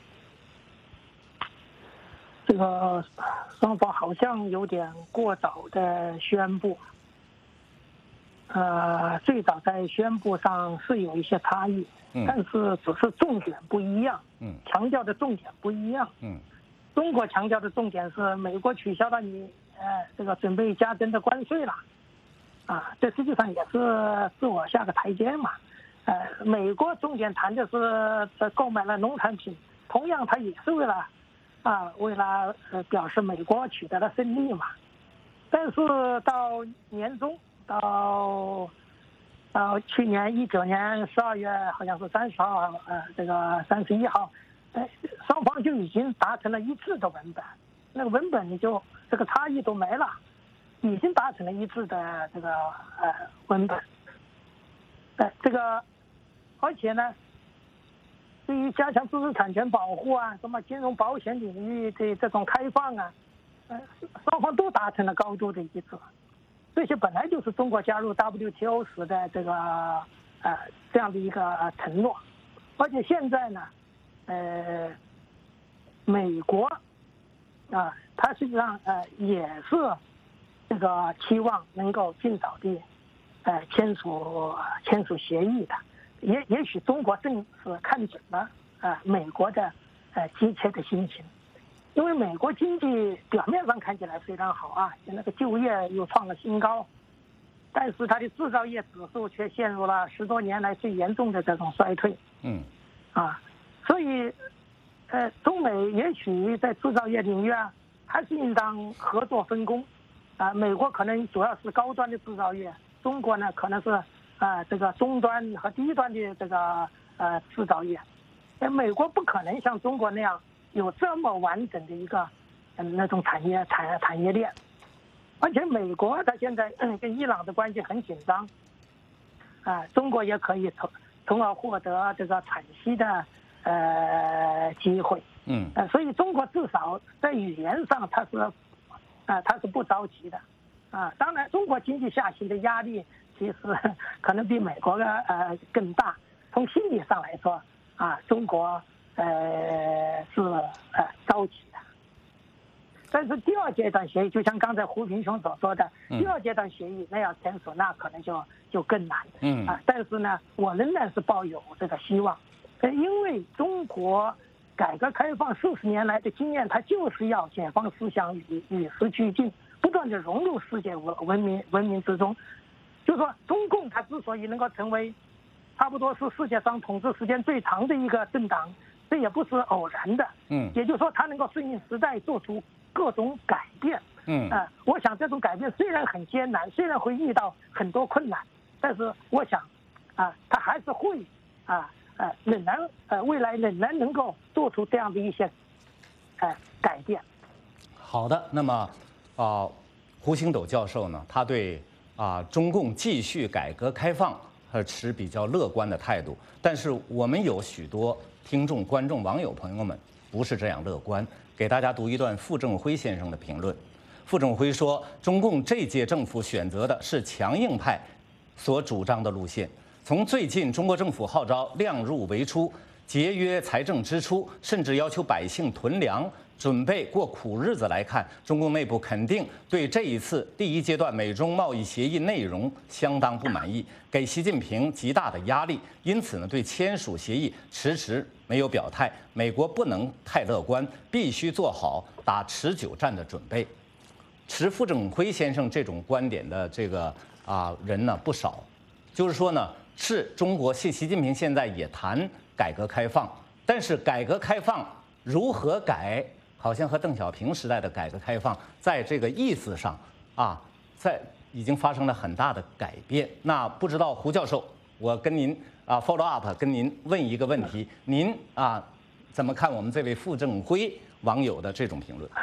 这个双方好像有点过早的宣布，呃，最早在宣布上是有一些差异，嗯、但是只是重点不一样，嗯，强调的重点不一样，嗯，中国强调的重点是美国取消了你呃这个准备加征的关税了，啊，这实际上也是自我下个台阶嘛，呃，美国重点谈的是购买了农产品，同样它也是为了。啊，为了呃表示美国取得了胜利嘛，但是到年中到到去年一九年十二月好像是三十号呃这个三十一号，呃双方就已经达成了一致的文本，那个文本就这个差异都没了，已经达成了一致的这个呃文本，呃这个而且呢。对于加强知识产权保护啊，什么金融保险领域的这种开放啊，呃，双方都达成了高度的一致。 这些本来就是中国加入 W T O 时的这个呃这样的一个呃承诺，而且现在呢，呃，美国啊，它实际上呃也是这个期望能够尽早的呃签署签署协议的，也也许中国正是看准了啊美国的呃急切的心情。因为美国经济表面上看起来非常好啊，那个就业又创了新高，但是它的制造业指数却陷入了十多年来最严重的这种衰退。 嗯， 啊，所以，呃，中美也许在制造业领域啊，还是应当合作分工。啊，美国可能主要是高端的制造业，中国呢可能是啊这个中端和低端的这个呃制造业。呃，美国不可能像中国那样有这么完整的一个嗯那种产业产产业链，而且美国它现在嗯跟伊朗的关系很紧张，啊，中国也可以从从而获得这个喘息的呃机会， 嗯， 呃，所以中国至少在语言上它是啊它是不着急的，啊，当然中国经济下行的压力其实可能比美国的呃更大，从心理上来说啊，中国。呃，是呃着急的，但是第二阶段协议，就像刚才胡平兄所说的，第二阶段协议那要签署，那可能就就更难。 嗯啊，但是呢，我仍然是抱有这个希望，呃，因为中国改革开放四十年来的经验，它就是要解放思想与与时俱进，不断的融入世界文文明文明之中。就说中共它之所以能够成为差不多是世界上统治时间最长的一个政党。这也不是偶然的， 嗯， 也就是说，他能够顺应时代，做出各种改变， 嗯， 啊、呃，我想这种改变虽然很艰难，虽然会遇到很多困难，但是我想，啊、呃，他还是会，啊，呃，仍然，呃，未来仍然能够做出这样的一些，呃，改变。 好的，那么，啊、呃，胡星斗教授呢，他对啊、呃、中共继续改革开放，呃，持比较乐观的态度，但是我们有许多。听众、观众、网友朋友们不是这样乐观，给大家读一段傅政辉先生的评论。傅政辉说：“中共这届政府选择的是强硬派所主张的路线。从最近中国政府号召量入为出、节约财政支出，甚至要求百姓囤粮、准备过苦日子来看，中共内部肯定对这一次第一阶段美中贸易协议内容相当不满意，给习近平极大的压力。因此呢，对签署协议迟迟没有表态。美国不能太乐观，必须做好打持久战的准备。”持傅政辉先生这种观点的这个啊人呢不少，就是说呢，是中国习习近平现在也谈改革开放，但是改革开放如何改？好像和邓小平时代的改革开放，在这个意思上啊，在已经发生了很大的改变。那不知道胡教授，我跟您啊 follow up， 跟您问一个问题，您啊怎么看我们这位傅政辉网友的这种评论？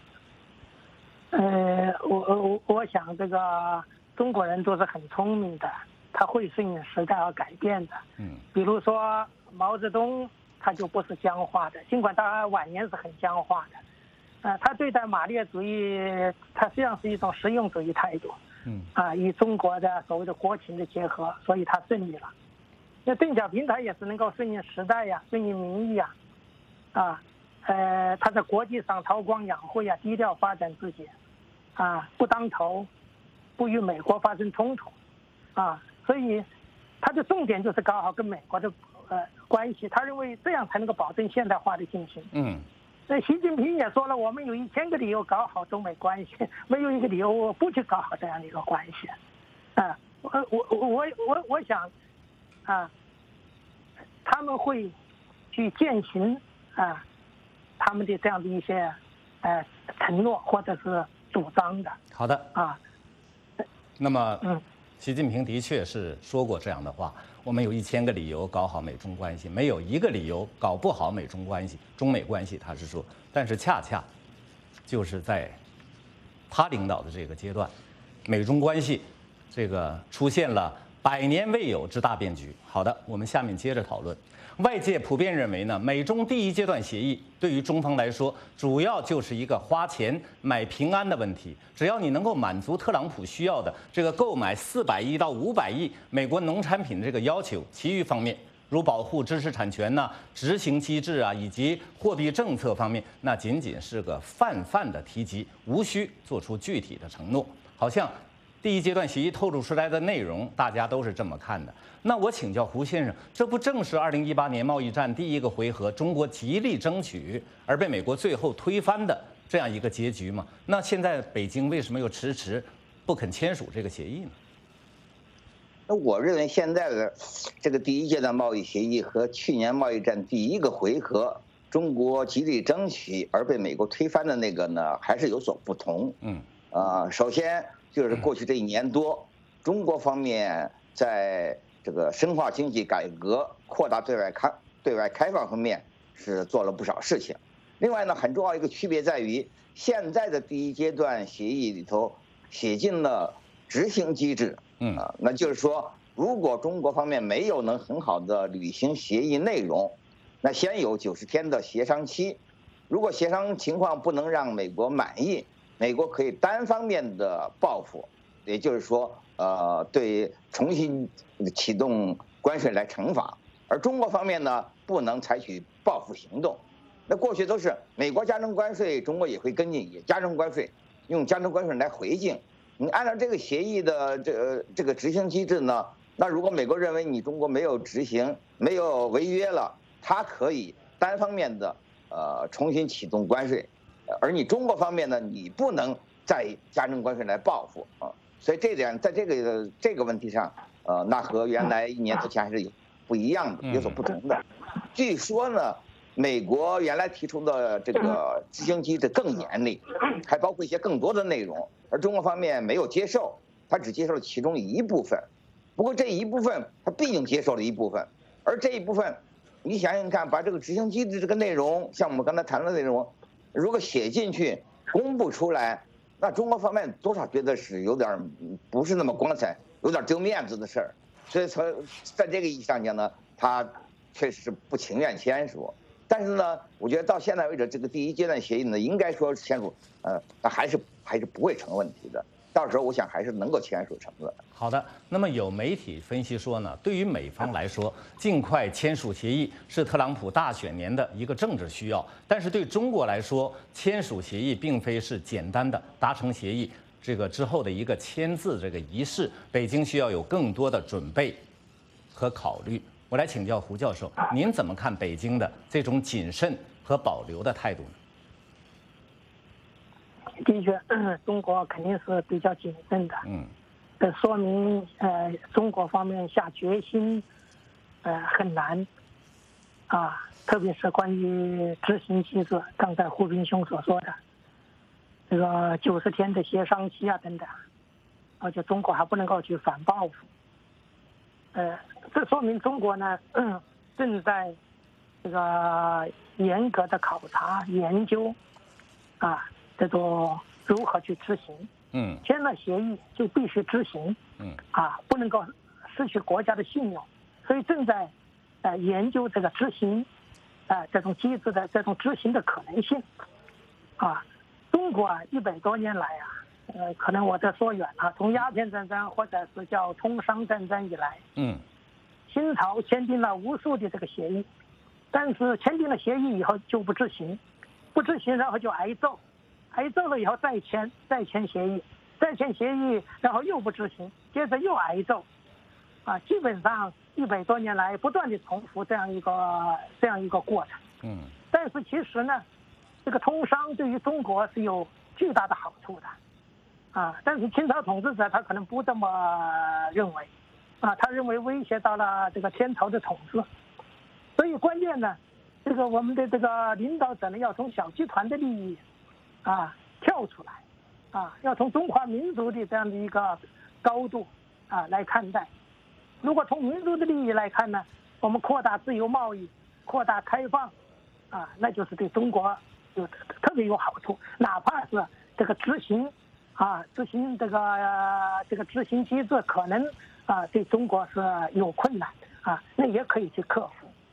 呃，我我我想这个中国人都是很聪明的，他会顺应时代而改变的。 嗯， 比如说毛泽东。他就不是僵化的，尽管他晚年是很僵化的，呃，他对待马列主义，他实际上是一种实用主义态度， 嗯， 啊，与中国的所谓的国情的结合，所以他胜利了。那邓小平他也是能够顺应时代呀，顺应民意呀，啊，呃，他在国际上韬光养晦呀，低调发展自己，啊，不当头，不与美国发生冲突，啊，所以他的重点就是搞好跟美国的。呃，关系，他认为这样才能够保证现代化的进行。 嗯， 那习近平也说了，我们有一千个理由搞好中美关系，没有一个理由不去搞好这样的一个关系。啊，我我我我我想，啊，他们会去践行啊他们的这样的一些呃承诺或者是主张的。 好的啊， 那么嗯， 习近平的确是说过这样的话。我们有一千个理由搞好美中关系，没有一个理由搞不好美中关系、中美关系。他是说，但是恰恰就是在他领导的这个阶段，美中关系这个出现了百年未有之大变局。好的，我们下面接着讨论。 外界普遍认为呢，美中第一阶段协议对于中方来说，主要就是一个花钱买平安的问题。只要你能够满足特朗普需要的这个购买四百亿到五百亿美国农产品这个要求，其余方面如保护知识产权呐、执行机制啊，以及货币政策方面，那仅仅是个泛泛的提及，无需做出具体的承诺。好像第一阶段协议透露出来的内容，大家都是这么看的。那我请教胡先生，这不正是二零一八年贸易战第一个回合中国极力争取而被美国最后推翻的这样一个结局吗？那现在北京为什么又迟迟不肯签署这个协议呢？ 那我认为现在的这个第一阶段贸易协议和去年贸易战第一个回合中国极力争取而被美国推翻的那个呢，还是有所不同。嗯，啊，首先就是过去这一年多，中国方面在这个深化经济改革、扩大对外开对外开放方面是做了不少事情。另外呢，很重要一个区别在于，现在的第一阶段协议里头写进了执行机制。嗯啊，那就是说，如果中国方面没有能很好的履行协议内容，那先有九十天的协商期。如果协商情况不能让美国满意，美国可以单方面的报复，也就是说，呃，对重新启动关税来惩罚。而中国方面呢，不能采取报复行动。那过去都是美国加征关税，中国也会跟进，也加征关税，用加征关税来回敬。你按照这个协议的这个这个执行机制呢，那如果美国认为你中国没有执行，没有违约了，它可以单方面的呃重新启动关税，而你中国方面呢，你不能再加征关税来报复啊。所以这点在这个这个问题上，呃，那和原来一年之前还是有不一样的，有所不同的。据说呢，美国原来提出的这个执行机制更严厉，还包括一些更多的内容。而中国方面没有接受，他只接受了其中一部分。不过这一部分他毕竟接受了一部分，而这一部分，你想想看，把这个执行机制这个内容，像我们刚才谈论的内容，如果写进去公布出来，那中国方面多少觉得是有点不是那么光彩，有点丢面子的事儿。所以从在这个意义上讲呢，他确实是不情愿签署。但是呢，我觉得到现在为止，这个第一阶段协议呢，应该说签署，呃，还是还是不会成问题的。到时候我想还是能够签署成的。 好的，那么有媒体分析说呢，对于美方来说，尽快签署协议是特朗普大选年的一个政治需要，但是对中国来说，签署协议并非是简单的达成协议，这个之后的一个签字这个仪式，北京需要有更多的准备和考虑。我来请教胡教授，您怎么看北京的这种谨慎和保留的态度呢？ 的确，嗯，中国肯定是比较谨慎的。嗯，这说明呃，中国方面下决心，呃，很难。啊，特别是关于执行机制，刚才胡斌兄所说的，这个九十天的协商期啊等等，而且中国还不能够去反报复。呃，这说明中国呢，嗯，正在这个严格的考察研究，啊，这种如何去执行。嗯，签了协议就必须执行。嗯，啊，不能够失去国家的信用，所以正在呃研究这个执行，啊，这种机制的这种执行的可能性。啊，中国啊一百多年来啊。呃，可能我这说远了。从鸦片战争或者是叫通商战争以来，嗯，清朝签订了无数的这个协议，但是签订了协议以后就不执行，不执行然后就挨揍，挨揍了以后再签，再签协议，再签协议，然后又不执行，接着又挨揍，啊，基本上一百多年来不断的重复这样一个这样一个过程。嗯，但是其实呢，这个通商对于中国是有巨大的好处的。啊，但是清朝统治者他可能不这么认为，啊，他认为威胁到了这个天朝的统治，所以关键呢，这个我们的这个领导者呢要从小集团的利益，啊跳出来，啊，要从中华民族的这样的一个高度啊来看待。如果从民族的利益来看呢，我们扩大自由贸易，扩大开放，啊，那就是对中国有特别有好处，哪怕是这个执行。啊，执行这个、呃、这个执行机制可能啊对中国是有困难啊，那也可以去克服。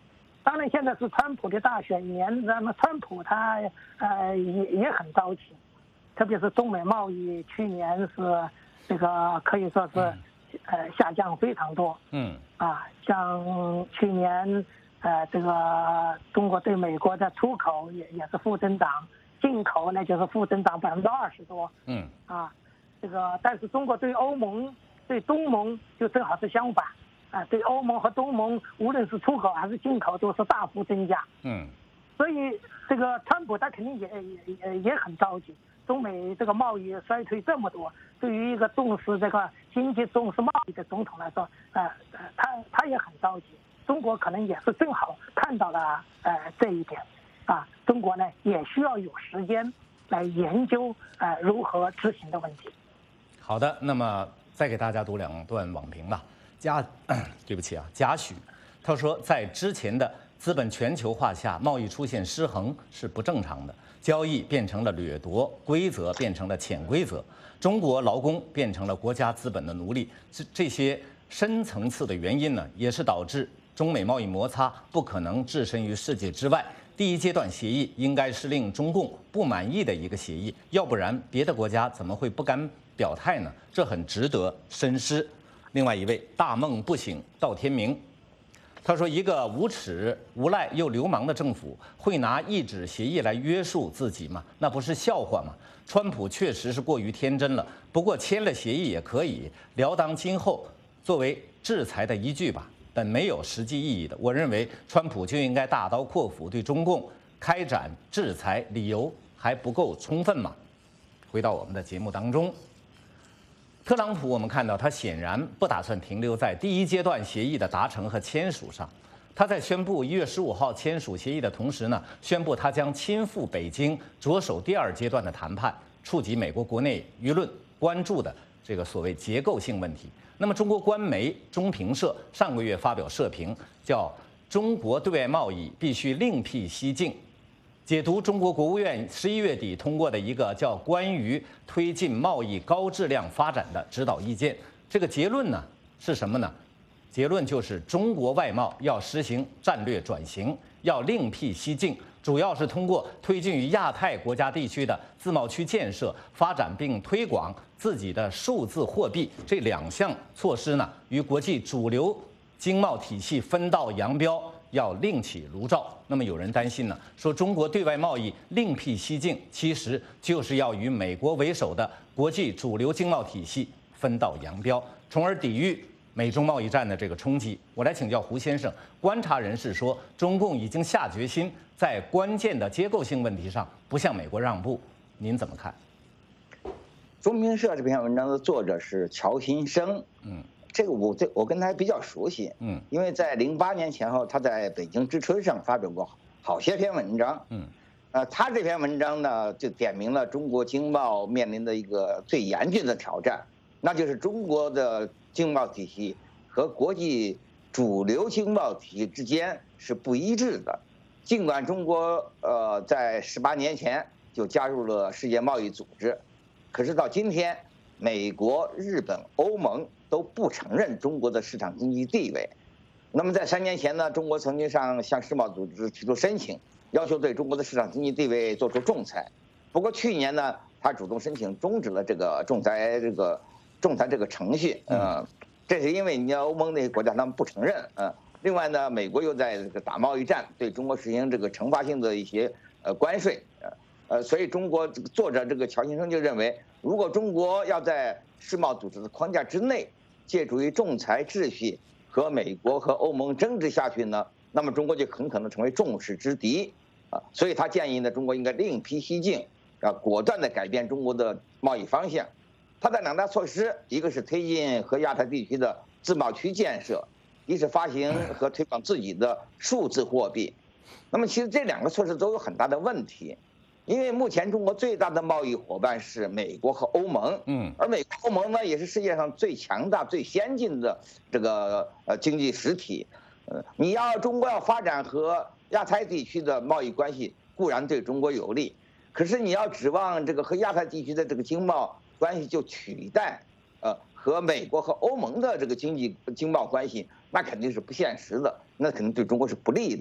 当然现在是川普的大选年，那么川普他呃也也很着急，特别是中美贸易去年是这个可以说是呃下降非常多。 嗯。 啊，像去年呃这个中国对美国的出口也也是负增长，进口呢就是负增长百分之二十多。 嗯。 啊，这个但是中国对欧盟、对东盟就正好是相反。啊，对欧盟和东盟，无论是出口还是进口，都是大幅增加。 嗯， 所以这个川普他肯定也也也也很着急。中美这个贸易衰退这么多，对于一个重视这个经济、重视贸易的总统来说，呃呃，他他也很着急。中国可能也是正好看到了呃这一点，啊，中国呢也需要有时间来研究呃如何执行的问题。 好的，那么再给大家读两段网评吧。贾，对不起啊，贾许，他说，在之前的资本全球化下，贸易出现失衡是不正常的，交易变成了掠夺，规则变成了潜规则，中国劳工变成了国家资本的奴隶。这这些深层次的原因呢，也是导致中美贸易摩擦不可能置身于世界之外。第一阶段协议应该是令中共不满意的一个协议，要不然别的国家怎么会不敢表态呢？这很值得深思。另外一位大梦不醒到天明，他说：“一个无耻、无赖又流氓的政府会拿一纸协议来约束自己吗？那不是笑话吗？川普确实是过于天真了，不过签了协议也可以聊当今后作为制裁的依据吧，但没有实际意义的。我认为川普就应该大刀阔斧对中共开展制裁，理由还不够充分吗？”回到我们的节目当中。特朗普，我们看到他显然不打算停留在第一阶段协议的达成和签署上。他在宣布一月十五号签署协议的同时呢，宣布他将亲赴北京，着手第二阶段的谈判，触及美国国内舆论关注的这个所谓结构性问题。那么，中国官媒中评社上个月发表社评，叫“中国对外贸易必须另辟蹊径”。解读中国国务院十一月底通过的一个叫《关于推进贸易高质量发展的指导意见》，这个结论呢是什么呢？结论就是中国外贸要实行战略转型，要另辟蹊径，主要是通过推进于亚太国家地区的自贸区建设、发展并推广自己的数字货币这两项措施呢，与国际主流经贸体系分道扬镳。要另起炉灶。那么有人担心呢，说中国对外贸易另辟蹊径，其实就是要与美国为首的国际主流经贸体系分道扬镳，从而抵御美中贸易战的这个冲击。我来请教胡先生，观察人士说，中共已经下决心在关键的结构性问题上不向美国让步，您怎么看？ 中评社这篇文章的作者是乔新生， 嗯。 这个我这我跟他还比较熟悉， 嗯， 因为在零八年前后，他在北京之春上发表过好些篇文章， 嗯， 呃，他这篇文章呢就点明了中国经贸面临的一个最严峻的挑战，那就是中国的经贸体系和国际主流经贸体系之间是不一致的。尽管中国呃在十八年前就加入了世界贸易组织，可是到今天，美国、日本、欧盟都不承认中国的市场经济地位。那么在三年前呢，中国曾经上向世贸组织提出申请，要求对中国的市场经济地位做出仲裁。不过去年呢，他主动申请终止了这个仲裁这个仲裁这个程序。呃，这是因为你要欧盟那些国家他们不承认。呃，另外呢，美国又在这个打贸易战，对中国实行这个惩罚性的一些呃关税。呃呃，所以中国这个作者这个乔先生就认为，如果中国要在世贸组织的框架之内，借助于仲裁秩序和美国和欧盟争执下去呢，那么中国就很可能成为众矢之的啊。所以他建议呢，中国应该另辟蹊径，啊，果断地改变中国的贸易方向。他的两大措施，一个是推进和亚太地区的自贸区建设，一是发行和推广自己的数字货币。那么其实这两个措施都有很大的问题。因为目前中国最大的贸易伙伴是美国和欧盟， 嗯， 而美国欧盟呢也是世界上最强大、最先进的这个呃经济实体，呃，你要中国要发展和亚太地区的贸易关系，固然对中国有利，可是你要指望这个和亚太地区的这个经贸关系就取代呃和美国和欧盟的这个经济经贸关系，那肯定是不现实的，那肯定对中国是不利的。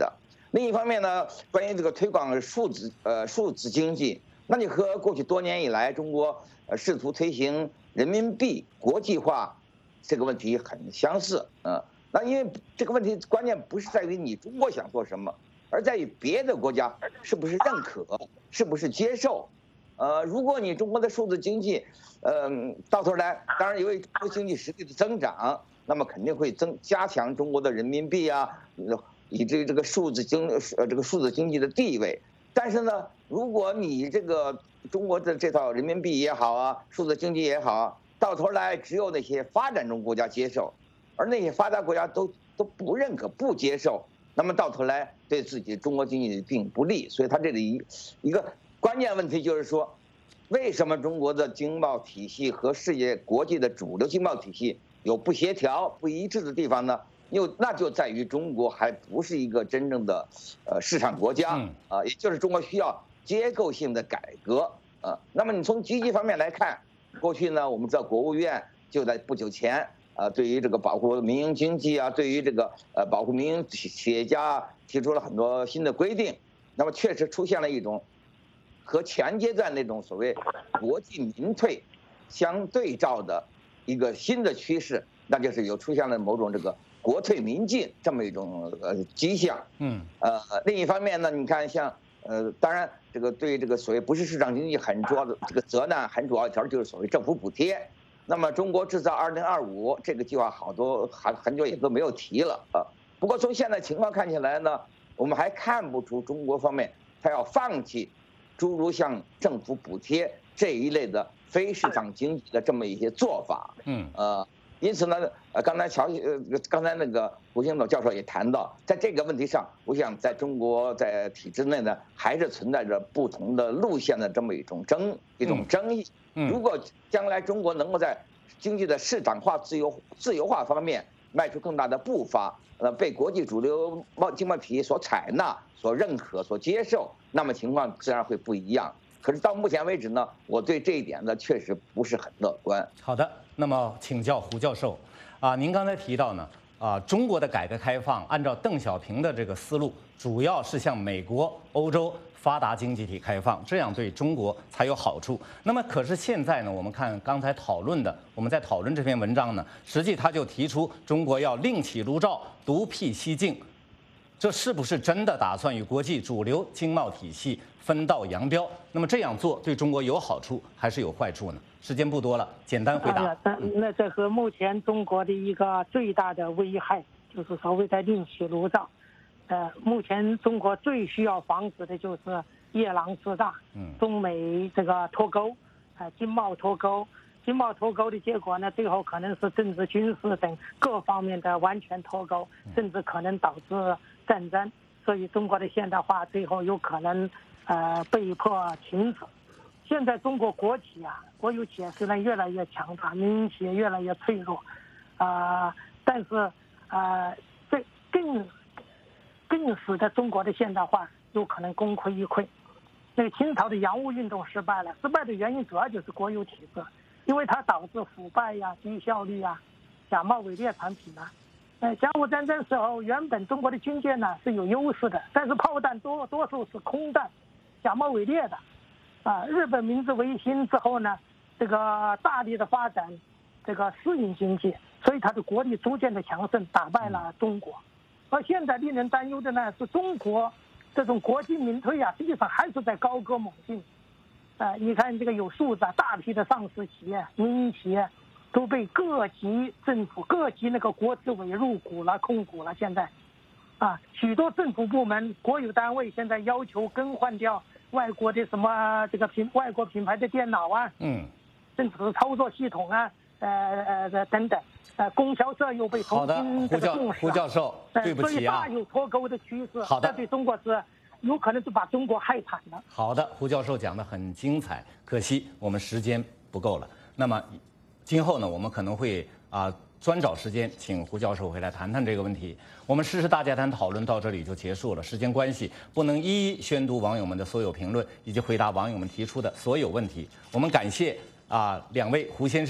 另一方面呢，关于这个推广数字呃数字经济，那你和过去多年以来中国呃试图推行人民币国际化这个问题很相似，嗯，那因为这个问题关键不是在于你中国想做什么，而在于别的国家是不是认可，是不是接受。呃，如果你中国的数字经济，嗯、呃，到头来，当然由于中国经济实力的增长，那么肯定会增加强中国的人民币啊，以至于这个数字经呃这个数字经济的地位。但是呢，如果你这个中国的这套人民币也好啊，数字经济也好啊，到头来只有那些发展中国家接受，而那些发达国家都都不认可、不接受，那么到头来对自己中国经济并不利。所以它这里一一个关键问题就是说，为什么中国的经贸体系和世界国际的主流经贸体系有不协调、不一致的地方呢？又那就在于中国还不是一个真正的呃市场国家啊，也就是中国需要结构性的改革啊。那么你从积极方面来看，过去呢，我们知道国务院就在不久前啊，对于这个保护民营经济啊，对于这个呃保护民营企业家提出了很多新的规定。那么确实出现了一种和前阶段那种所谓国进民退相对照的一个新的趋势，那就是有出现了某种这个国退民进这么一种呃迹象。嗯，呃，另一方面呢，你看像呃，当然这个对这个所谓不是市场经济很主要的这个责难，很主要一条就是所谓政府补贴。那么中国制造二零二五这个计划好多很很久也都没有提了啊。不过从现在情况看起来呢，我们还看不出中国方面他要放弃诸如像政府补贴这一类的非市场经济的这么一些做法。嗯，呃。因此呢，呃，刚才乔呃，刚才那个胡兴斗教授也谈到，在这个问题上，我想在中国在体制内呢，还是存在着不同的路线的这么一种争一种争议。如果将来中国能够在经济的市场化、自由自由化方面迈出更大的步伐，呃，被国际主流贸经贸体系所采纳、所认可、所接受，那么情况自然会不一样。可是到目前为止呢，我对这一点呢确实不是很乐观。 好的，那么请教胡教授，啊，您刚才提到呢，啊，中国的改革开放按照邓小平的这个思路，主要是向美国、欧洲发达经济体开放，这样对中国才有好处。那么可是现在呢，我们看刚才讨论的，我们在讨论这篇文章呢，实际他就提出中国要另起炉灶，独辟蹊径。这是不是真的打算与国际主流经贸体系分道扬镳？那么这样做对中国有好处还是有坏处呢？时间不多了，简单回答。 哎、那, 那这是目前中国的一个最大的危害，就是所谓的另起炉灶。呃，目前中国最需要防止的就是夜郎自大，嗯，中美这个脱钩，呃，经贸脱钩。经贸脱钩的结果呢，最后可能是政治、军事等各方面的完全脱钩，甚至可能导致战争。所以中国的现代化最后有可能呃被迫停止。现在中国国企啊，国有企业虽然越来越强大，民营企业越来越脆弱，啊、呃，但是呃，这更更使得中国的现代化有可能功亏一篑。那个清朝的洋务运动失败了，失败的原因主要就是国有体制。因为它导致腐败呀、低效率呀、假冒伪劣产品啊。呃，甲午战争时候，原本中国的军舰呢是有优势的，但是炮弹多多数是空弹，假冒伪劣的。啊，日本明治维新之后呢，这个大力的发展这个私营经济，所以它的国力逐渐的强盛，打败了中国。而现在令人担忧的呢是中国这种国进民退啊，实际上还是在高歌猛进。呃，你看这个有数字啊，大批的上市企业、民营企业都被各级政府、各级那个国资委入股了、控股了。现在，啊，许多政府部门、国有单位现在要求更换掉外国的什么这个品、外国品牌的电脑啊，嗯，政府的操作系统啊，呃呃等等，呃，供销社又被重新这个重视、啊。 胡教授，对不起啊， 所以大有脱钩的趋势。 好的， 这对中国是。有可能是把中国害惨了。 好的，胡教授讲得很精彩，可惜我们时间不够了。那么，今后呢，我们可能会啊、呃、专找时间请胡教授回来谈谈这个问题。我们时事大家谈讨论到这里就结束了，时间关系不能一一宣读网友们的所有评论以及回答网友们提出的所有问题。我们感谢啊、呃、两位胡先生。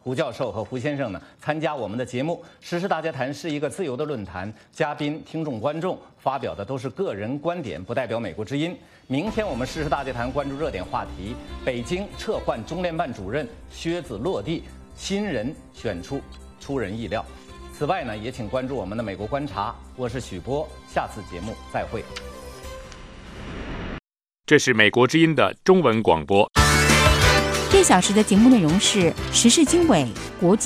胡教授和胡先生呢参加我们的节目。时事大家谈是一个自由的论坛，嘉宾、听众、观众发表的都是个人观点，不代表美国之音。明天我们时事大家谈关注热点话题：北京撤换中联办主任，靴子落地，新人选出，出人意料。此外呢，也请关注我们的美国观察。我是许波，下次节目再会。 这是美国之音的中文广播。 这小时的节目内容是时事经纬、国际。